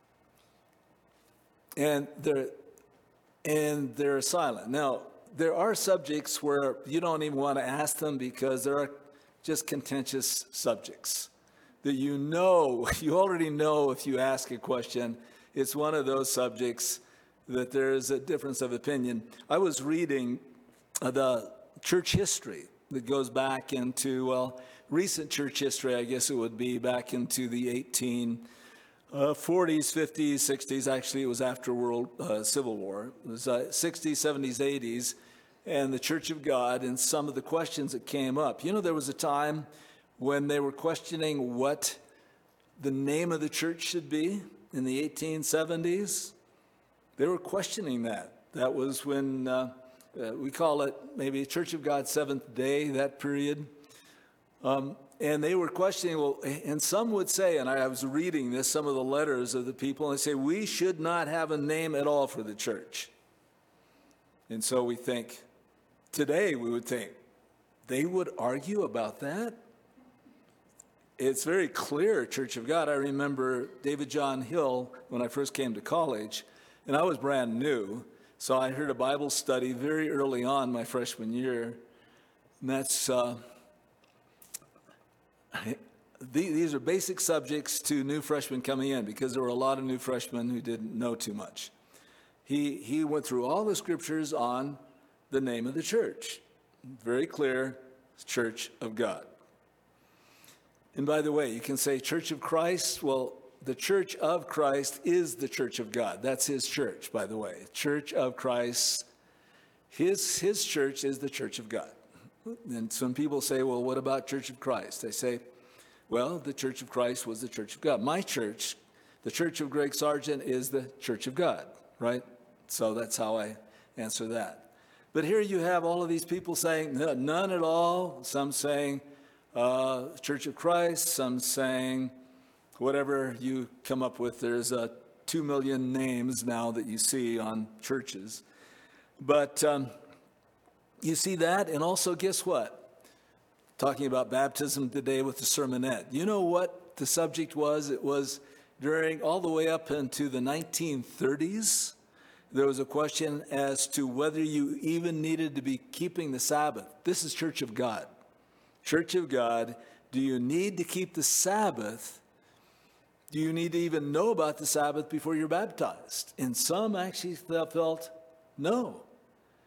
and they're and they're silent. Now, there are subjects where you don't even want to ask them because there are just contentious subjects that you know, you already know if you ask a question, it's one of those subjects that there is a difference of opinion. I was reading uh, the church history that goes back into, well, recent church history, I guess it would be, back into the eighteen forties, fifties, sixties. Actually, it was after World uh, Civil War. It was uh, sixties, seventies, eighties, and the Church of God and some of the questions that came up. You know, there was a time when they were questioning what the name of the church should be in the eighteen seventies. They were questioning that. That was when uh, uh, we call it maybe Church of God Seventh Day, that period. Um, and they were questioning, well, and some would say, and I was reading this, some of the letters of the people, and they say, we should not have a name at all for the church. And so we think, today we would think, they would argue about that? It's very clear, Church of God. I remember David John Hill, when I first came to college, and I was brand new, so I heard a Bible study very early on my freshman year, and that's, uh, these are basic subjects to new freshmen coming in, because there were a lot of new freshmen who didn't know too much. He, he went through all the scriptures on the name of the church. Very clear, Church of God. And by the way, you can say Church of Christ. Well, the Church of Christ is the Church of God. That's his church, by the way. Church of Christ, his, his church is the Church of God. And some people say, well, what about Church of Christ? They say, well, the Church of Christ was the Church of God. My church, the Church of Greg Sargent, is the Church of God, right? So that's how I answer that. But here you have all of these people saying no, none at all. Some saying uh, Church of Christ. Some saying whatever you come up with. There's uh, two million names now that you see on churches. But um, you see that, and also guess what? Talking about baptism today with the sermonette. You know what the subject was? It was during all the way up into the nineteen thirties. There was a question as to whether you even needed to be keeping the Sabbath. This is Church of God. Church of God, do you need to keep the Sabbath? Do you need to even know about the Sabbath before you're baptized? And some actually felt, no.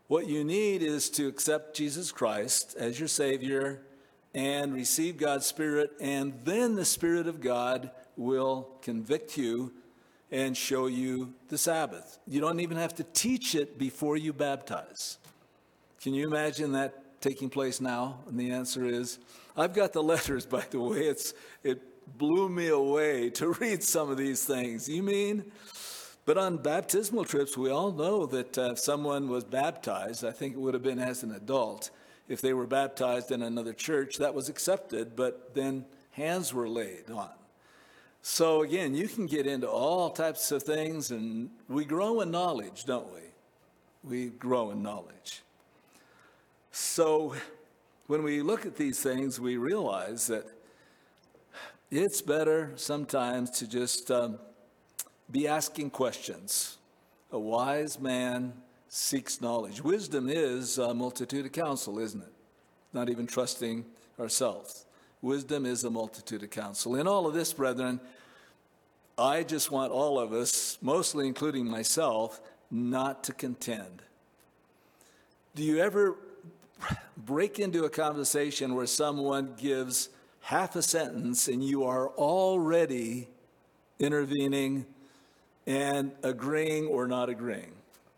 What you need is to accept Jesus Christ as your Savior and receive God's Spirit, and then the Spirit of God will convict you and show you the Sabbath. You don't even have to teach it before you baptize. Can you imagine that taking place now? And the answer is, I've got the letters, by the way. It's it blew me away to read some of these things. You mean? But on baptismal trips, we all know that uh, if someone was baptized, I think it would have been as an adult, if they were baptized in another church, that was accepted, but then hands were laid on. So again, you can get into all types of things, and we grow in knowledge, don't we? We grow in knowledge. So when we look at these things, we realize that it's better sometimes to just um, be asking questions. A wise man seeks knowledge. Wisdom is a multitude of counsel, isn't it? Not even trusting ourselves. Wisdom is a multitude of counsel. In all of this, brethren, I just want all of us, mostly including myself, not to contend. Do you ever break into a conversation where someone gives half a sentence and you are already intervening and agreeing or not agreeing?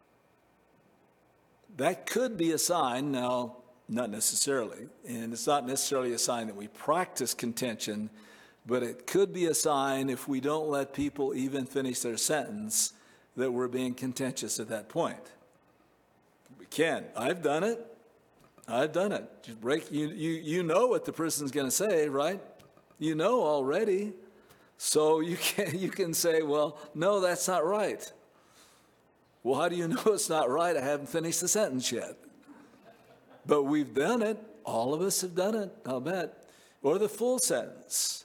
That could be a sign, now, not necessarily, and it's not necessarily a sign that we practice contention, but it could be a sign, if we don't let people even finish their sentence, that we're being contentious at that point. We can. I've done it. I've done it. Just break. You you you know what the person's going to say, right? You know already, so you can you can say, well, no, that's not right. Well, how do you know it's not right? I haven't finished the sentence yet. But we've done it. All of us have done it, I'll bet. Or the full sentence.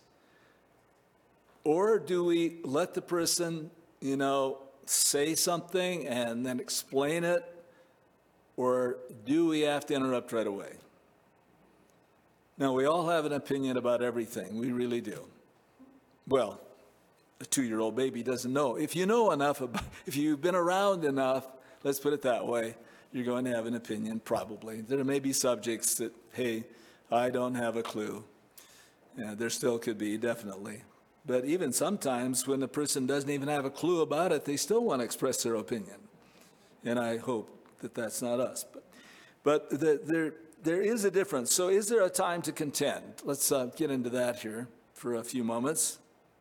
Or do we let the person, you know, say something and then explain it? Or do we have to interrupt right away? Now, we all have an opinion about everything. We really do. Well, a two-year-old baby doesn't know. If you know enough, about, if you've been around enough, let's put it that way, you're going to have an opinion, probably. There may be subjects that, hey, I don't have a clue. Yeah, there still could be, definitely. But even sometimes when the person doesn't even have a clue about it, they still want to express their opinion. And I hope that that's not us. But, but the, there, there is a difference. So is there a time to contend? Let's uh, get into that here for a few moments.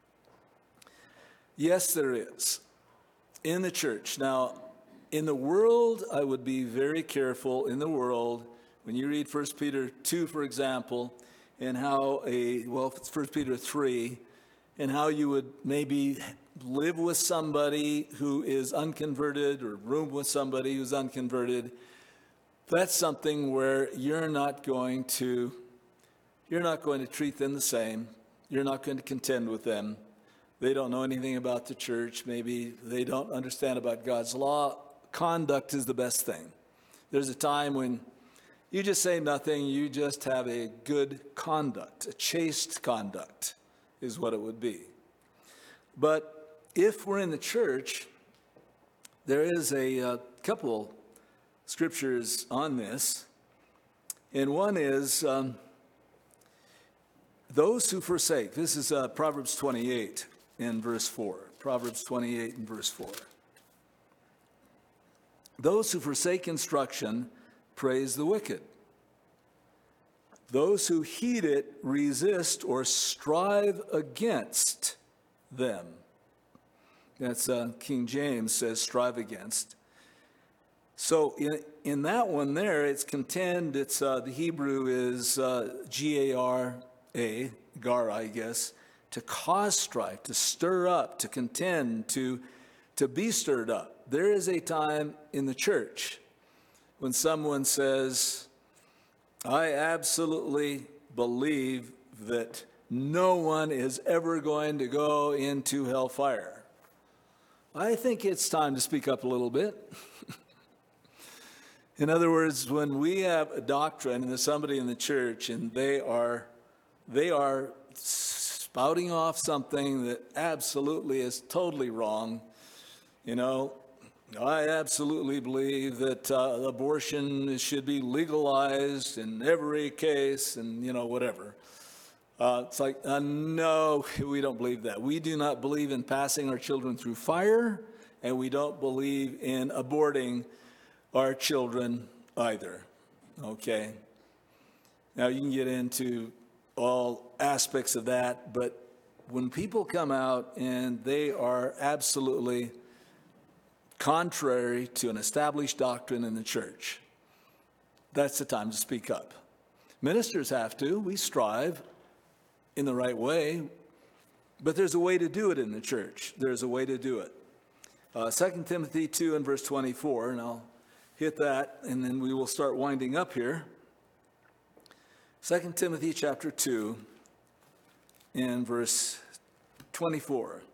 Yes, there is. In the church. Now, in the world, I would be very careful in the world. When you read First Peter two, for example, and how a, well, First Peter three, and how you would maybe live with somebody who is unconverted or room with somebody who's unconverted, that's something where you're not going to, you're not going to treat them the same. You're not going to contend with them. They don't know anything about the church. Maybe they don't understand about God's law. Conduct is the best thing. There's a time when you just say nothing. You just have a good conduct, a chaste conduct is what it would be. But if we're in the church, there is a, a couple scriptures on this. And one is um, those who forsake. This is uh, Proverbs twenty-eight in verse four. Proverbs twenty-eight in verse four. Those who forsake instruction praise the wicked. Those who heed it resist or strive against them. That's uh, King James says strive against. So in, in that one there, it's contend. It's uh, the Hebrew is uh, G A R A, gar, I guess, to cause strife, to stir up, to contend, to to be stirred up. There is a time in the church when someone says, I absolutely believe that no one is ever going to go into hellfire. I think it's time to speak up a little bit. In other words, when we have a doctrine and there's somebody in the church and they are they are spouting off something that absolutely is totally wrong, you know, I absolutely believe that uh, abortion should be legalized in every case and, you know, whatever. Uh, it's like, uh, no, we don't believe that. We do not believe in passing our children through fire, and we don't believe in aborting our children either. Okay? Now, you can get into all aspects of that, but when people come out and they are absolutely contrary to an established doctrine in the church, that's the time to speak up. Ministers have to. We strive in the right way, but there's a way to do it in the church. There's a way to do it. Uh, Second Timothy two and verse twenty-four, and I'll hit that, and then we will start winding up here. Second Timothy chapter two and verse twenty-four.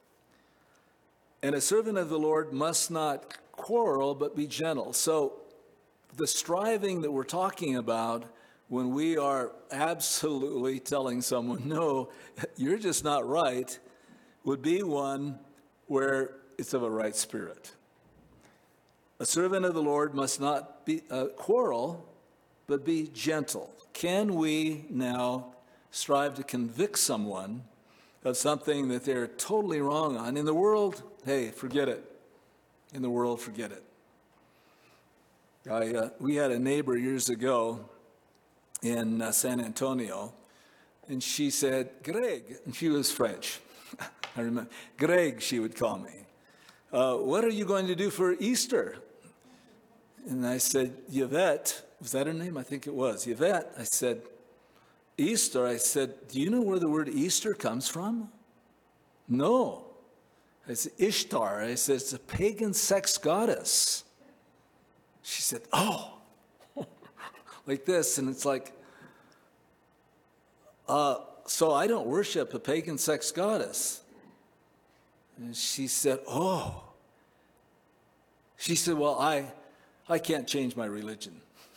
And a servant of the Lord must not quarrel, but be gentle. So the striving that we're talking about when we are absolutely telling someone, no, you're just not right, would be one where it's of a right spirit. A servant of the Lord must not be uh, quarrel, but be gentle. Can we now strive to convict someone of something that they're totally wrong on? In the world, hey, forget it. In the world, forget it. I, uh, we had a neighbor years ago in uh, San Antonio, and she said, Greg, and she was French. I remember, Greg, she would call me. Uh, what are you going to do for Easter? And I said, Yvette, was that her name? I think it was. Yvette, I said, Easter, I said, do you know where the word Easter comes from? No. I said, Ishtar. I said, it's a pagan sex goddess. She said, oh, like this. And it's like, uh, so I don't worship a pagan sex goddess. And she said, oh. She said, well, I, I can't change my religion.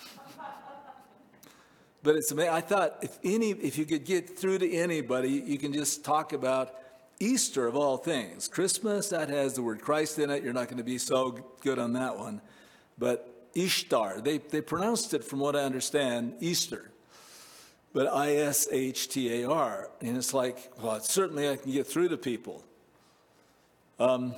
But it's amazing. I thought if any, if you could get through to anybody, you can just talk about Easter of all things. Christmas, that has the word Christ in it. You're not going to be so good on that one. But Ishtar, they, they pronounced it, from what I understand, Easter. But I S H T A R. And it's like, well, certainly I can get through to people. Um,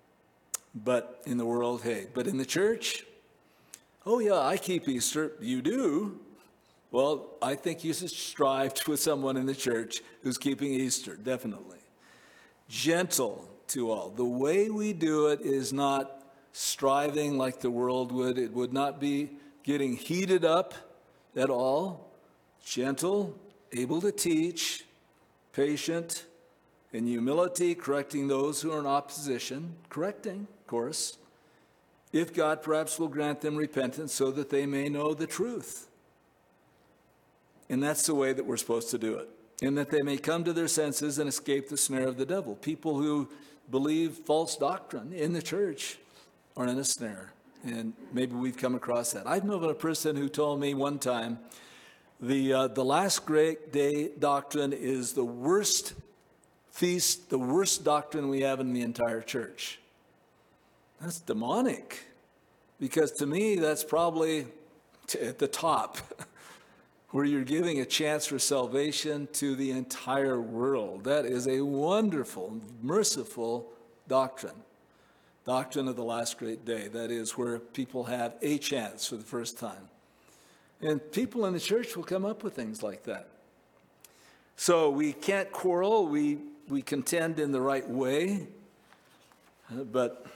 but in the world, hey. But in the church, oh yeah, I keep Easter. You do? Well, I think you should strive with someone in the church who's keeping Easter, definitely. Gentle to all. The way we do it is not striving like the world would. It would not be getting heated up at all. Gentle, able to teach, patient, in humility, correcting those who are in opposition. Correcting, of course. If God perhaps will grant them repentance so that they may know the truth. And that's the way that we're supposed to do it. And that they may come to their senses and escape the snare of the devil. People who believe false doctrine in the church are in a snare. And maybe we've come across that. I've known a person who told me one time, the, uh, the last great day doctrine is the worst feast, the worst doctrine we have in the entire church. That's demonic. Because to me, that's probably t- at the top. Where you're giving a chance for salvation to the entire world. That is a wonderful, merciful doctrine. Doctrine of the last great day. That is where people have a chance for the first time. And people in the church will come up with things like that. So we can't quarrel. We, we contend in the right way, but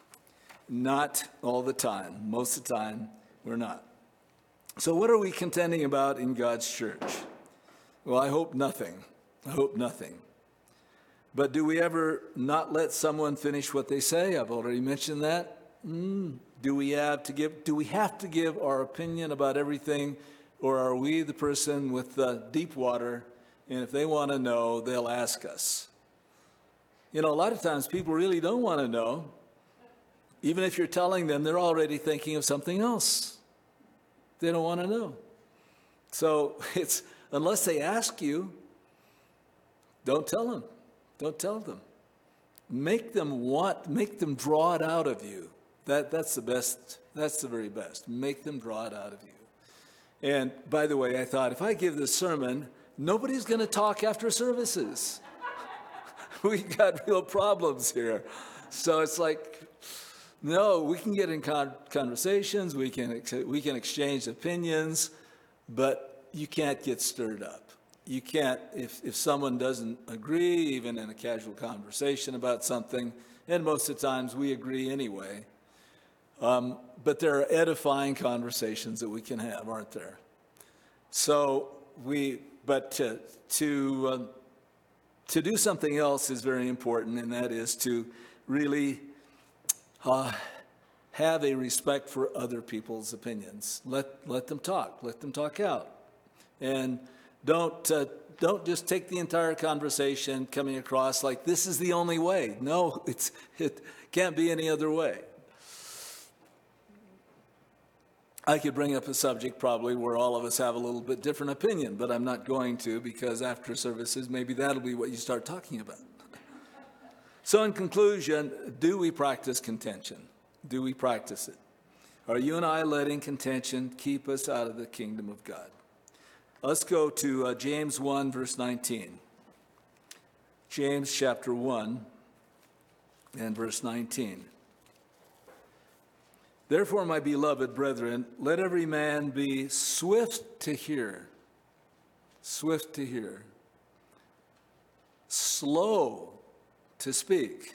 not all the time. Most of the time, we're not. So what are we contending about in God's church? Well, I hope nothing. I hope nothing. But do we ever not let someone finish what they say? I've already mentioned that. Mm. Do we have to give? Do we have to give our opinion about everything, or are we the person with the deep water? And if they want to know, they'll ask us. You know, a lot of times people really don't want to know. Even if you're telling them, they're already thinking of something else. They don't want to know. So it's, unless they ask you, don't tell them. Don't tell them. Make them want, make them draw it out of you. That, that's the best, that's the very best. Make them draw it out of you. And by the way, I thought, if I give this sermon, nobody's going to talk after services. We got real problems here. So it's like, no, we can get in con- conversations, we can ex- we can exchange opinions, but you can't get stirred up. You can't, if, if someone doesn't agree, even in a casual conversation about something, and most of the times we agree anyway, um, but there are edifying conversations that we can have, aren't there? So we, but to, to, um, to do something else is very important, and that is to really uh, have a respect for other people's opinions. Let, let them talk. Let them talk out. And don't, uh, don't just take the entire conversation coming across like this is the only way. No, it's, it can't be any other way. I could bring up a subject probably where all of us have a little bit different opinion, but I'm not going to, because after services, maybe that'll be what you start talking about. So in conclusion, do we practice contention? Do we practice it? Are you and I letting contention keep us out of the kingdom of God? Let's go to uh, James one, verse nineteen. James chapter one and verse nineteen. Therefore, my beloved brethren, let every man be swift to hear, swift to hear, slow to speak,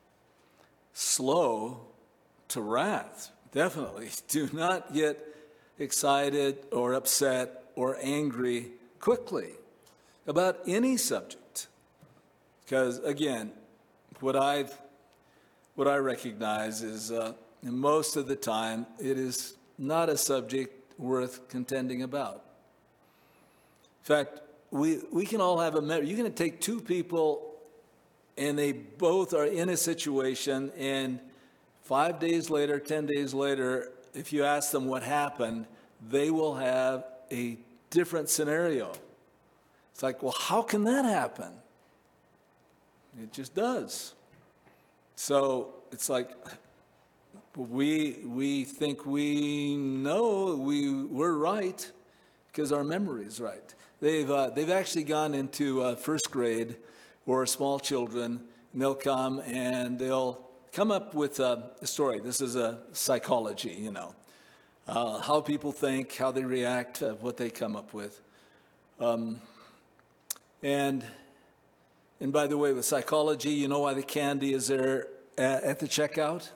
slow to wrath. Definitely. Do not get excited or upset or angry quickly about any subject. Because, again, what I've what I recognize is uh, most of the time it is not a subject worth contending about. In fact, we we can all have a measure. You're going to take two people and they both are in a situation, and five days later, ten days later, if you ask them what happened, they will have a different scenario. It's like, well, how can that happen? It just does. So it's like we we think we know we we're right because our memory is right. They've uh, they've actually gone into uh, first grade or small children, and they'll come and they'll come up with a, a story. This is a psychology, you know, uh, how people think, how they react, uh, what they come up with. Um, and and by the way, with psychology, you know why the candy is there at, at the checkout?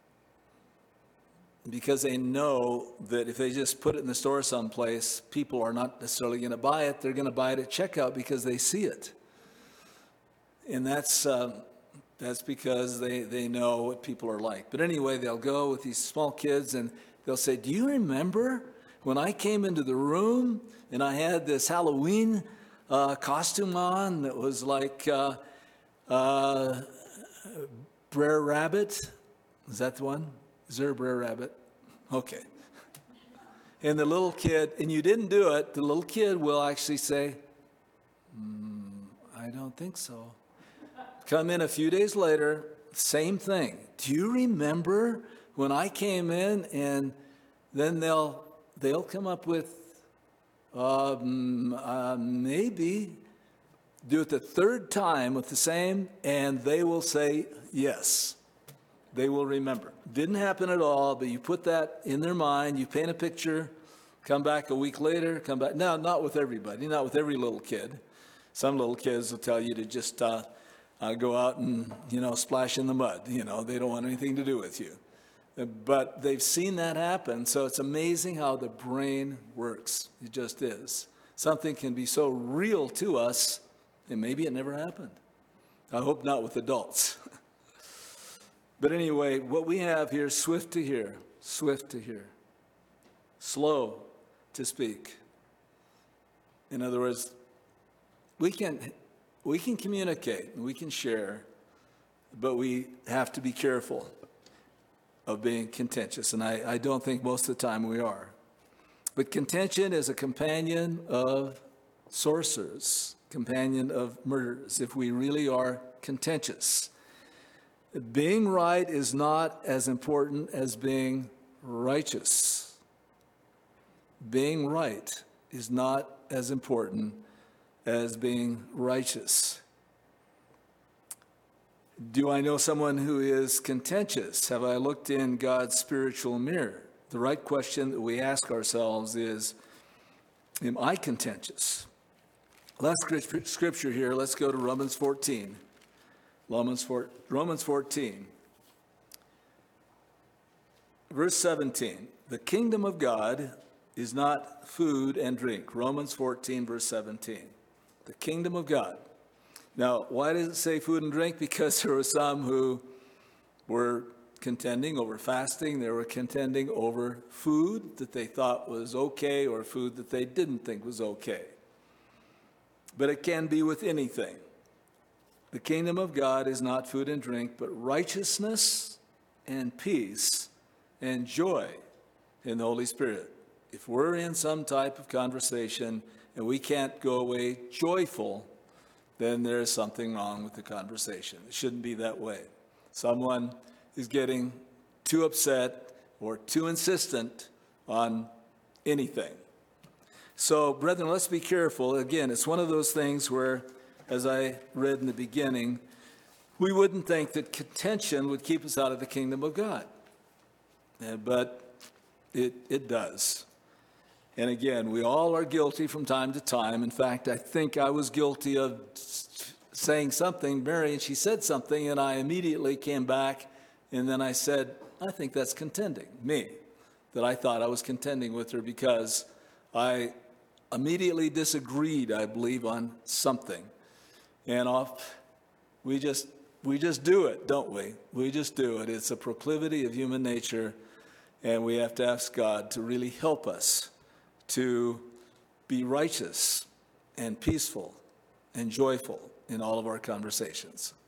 Because they know that if they just put it in the store someplace, people are not necessarily going to buy it. They're going to buy it at checkout because they see it. And that's uh, that's because they, they know what people are like. But anyway, they'll go with these small kids and they'll say, do you remember when I came into the room and I had this Halloween uh, costume on that was like uh, uh, Brer Rabbit? Is that the one? Is there a Brer Rabbit? Okay. And the little kid, and you didn't do it, the little kid will actually say, mm, I don't think so. Come in a few days later, same thing. Do you remember when I came in? And then they'll they'll come up with um, uh, maybe do it the third time with the same, and they will say yes. They will remember. Didn't happen at all, but you put that in their mind. You paint a picture. Come back a week later. Come back. Now, not with everybody. Not with every little kid. Some little kids will tell you to just. Uh, Uh, go out and, you know, splash in the mud. You know, they don't want anything to do with you. But they've seen that happen, so it's amazing how the brain works. It just is. Something can be so real to us, and maybe it never happened. I hope not with adults. But anyway, what we have here, swift to hear, swift to hear, slow to speak. In other words, we can... We can communicate, and we can share, but we have to be careful of being contentious, and I, I don't think most of the time we are. But contention is a companion of sorcerers, companion of murderers, if we really are contentious. Being right is not as important as being righteous. Being right is not as important as being righteous. Do I know someone who is contentious? Have I looked in God's spiritual mirror? The right question that we ask ourselves is, am I contentious? Last scripture here, let's go to Romans fourteen. Romans fourteen, verse seventeen. The kingdom of God is not food and drink. Romans fourteen, verse seventeen. The kingdom of God. Now, why does it say food and drink? Because there were some who were contending over fasting. They were contending over food that they thought was okay or food that they didn't think was okay. But it can be with anything. The kingdom of God is not food and drink, but righteousness and peace and joy in the Holy Spirit. If we're in some type of conversation and we can't go away joyful, then there's something wrong with the conversation. It shouldn't be that way. Someone is getting too upset or too insistent on anything. So, brethren, let's be careful. Again, it's one of those things where, as I read in the beginning, we wouldn't think that contention would keep us out of the kingdom of God. Uh, but it, it does. And again, we all are guilty from time to time. In fact, I think I was guilty of saying something, Mary, and she said something, and I immediately came back, and then I said, I think that's contending, me, that I thought I was contending with her because I immediately disagreed, I believe, on something. And off, we just we just do it, don't we? We just do it. It's a proclivity of human nature, and we have to ask God to really help us to be righteous and peaceful and joyful in all of our conversations.